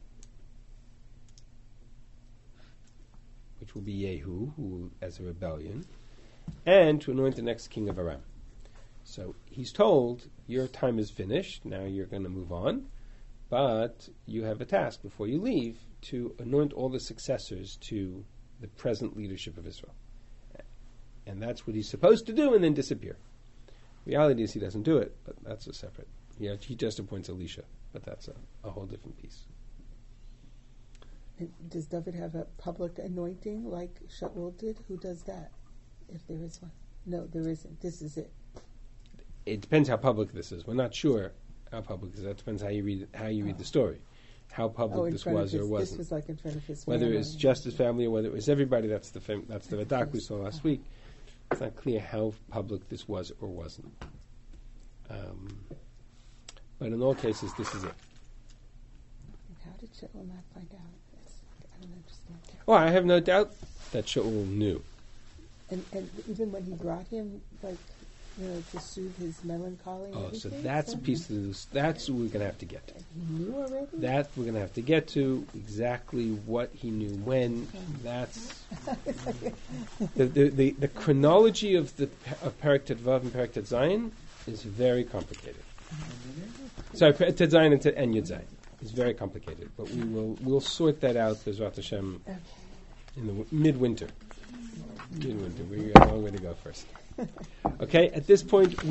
which will be Yehu, who as a rebellion, and to anoint the next king of Aram. So he's told, your time is finished, now you're going to move on, but you have a task before you leave to anoint all the successors to the present leadership of Israel. And that's what he's supposed to do and then disappear. Reality is he doesn't do it, but that's a separate. Yeah, he just appoints Elisha, but that's a whole different piece. And does David have a public anointing like Shaul did? Who does that, if there is one? No, there isn't. This is it. It depends how public this is. We're not sure how public this is. That depends how you read the story. How public this was or wasn't. This was like in front of his whether family. it was just his family or whether it was everybody. That's the Radak we saw last week. It's not clear how public this was or wasn't. But in all cases, this is it. How did Shaul not find out? I don't understand. Oh, I have no doubt that Shaul knew. And even when he brought him, to soothe his melancholy and everything? So that's a piece of this. That's what we're going to have to get to. He knew already? That we're going to have to get to, exactly what he knew when. That's the chronology of Perek Tet Vav and Perek Tet Zayin is very complicated. Sorry, Tet Zayin and Yud Zayin is very complicated, but we'll sort that out, Bezrat Hashem, in the midwinter. We got a long way to go first. Okay, at this point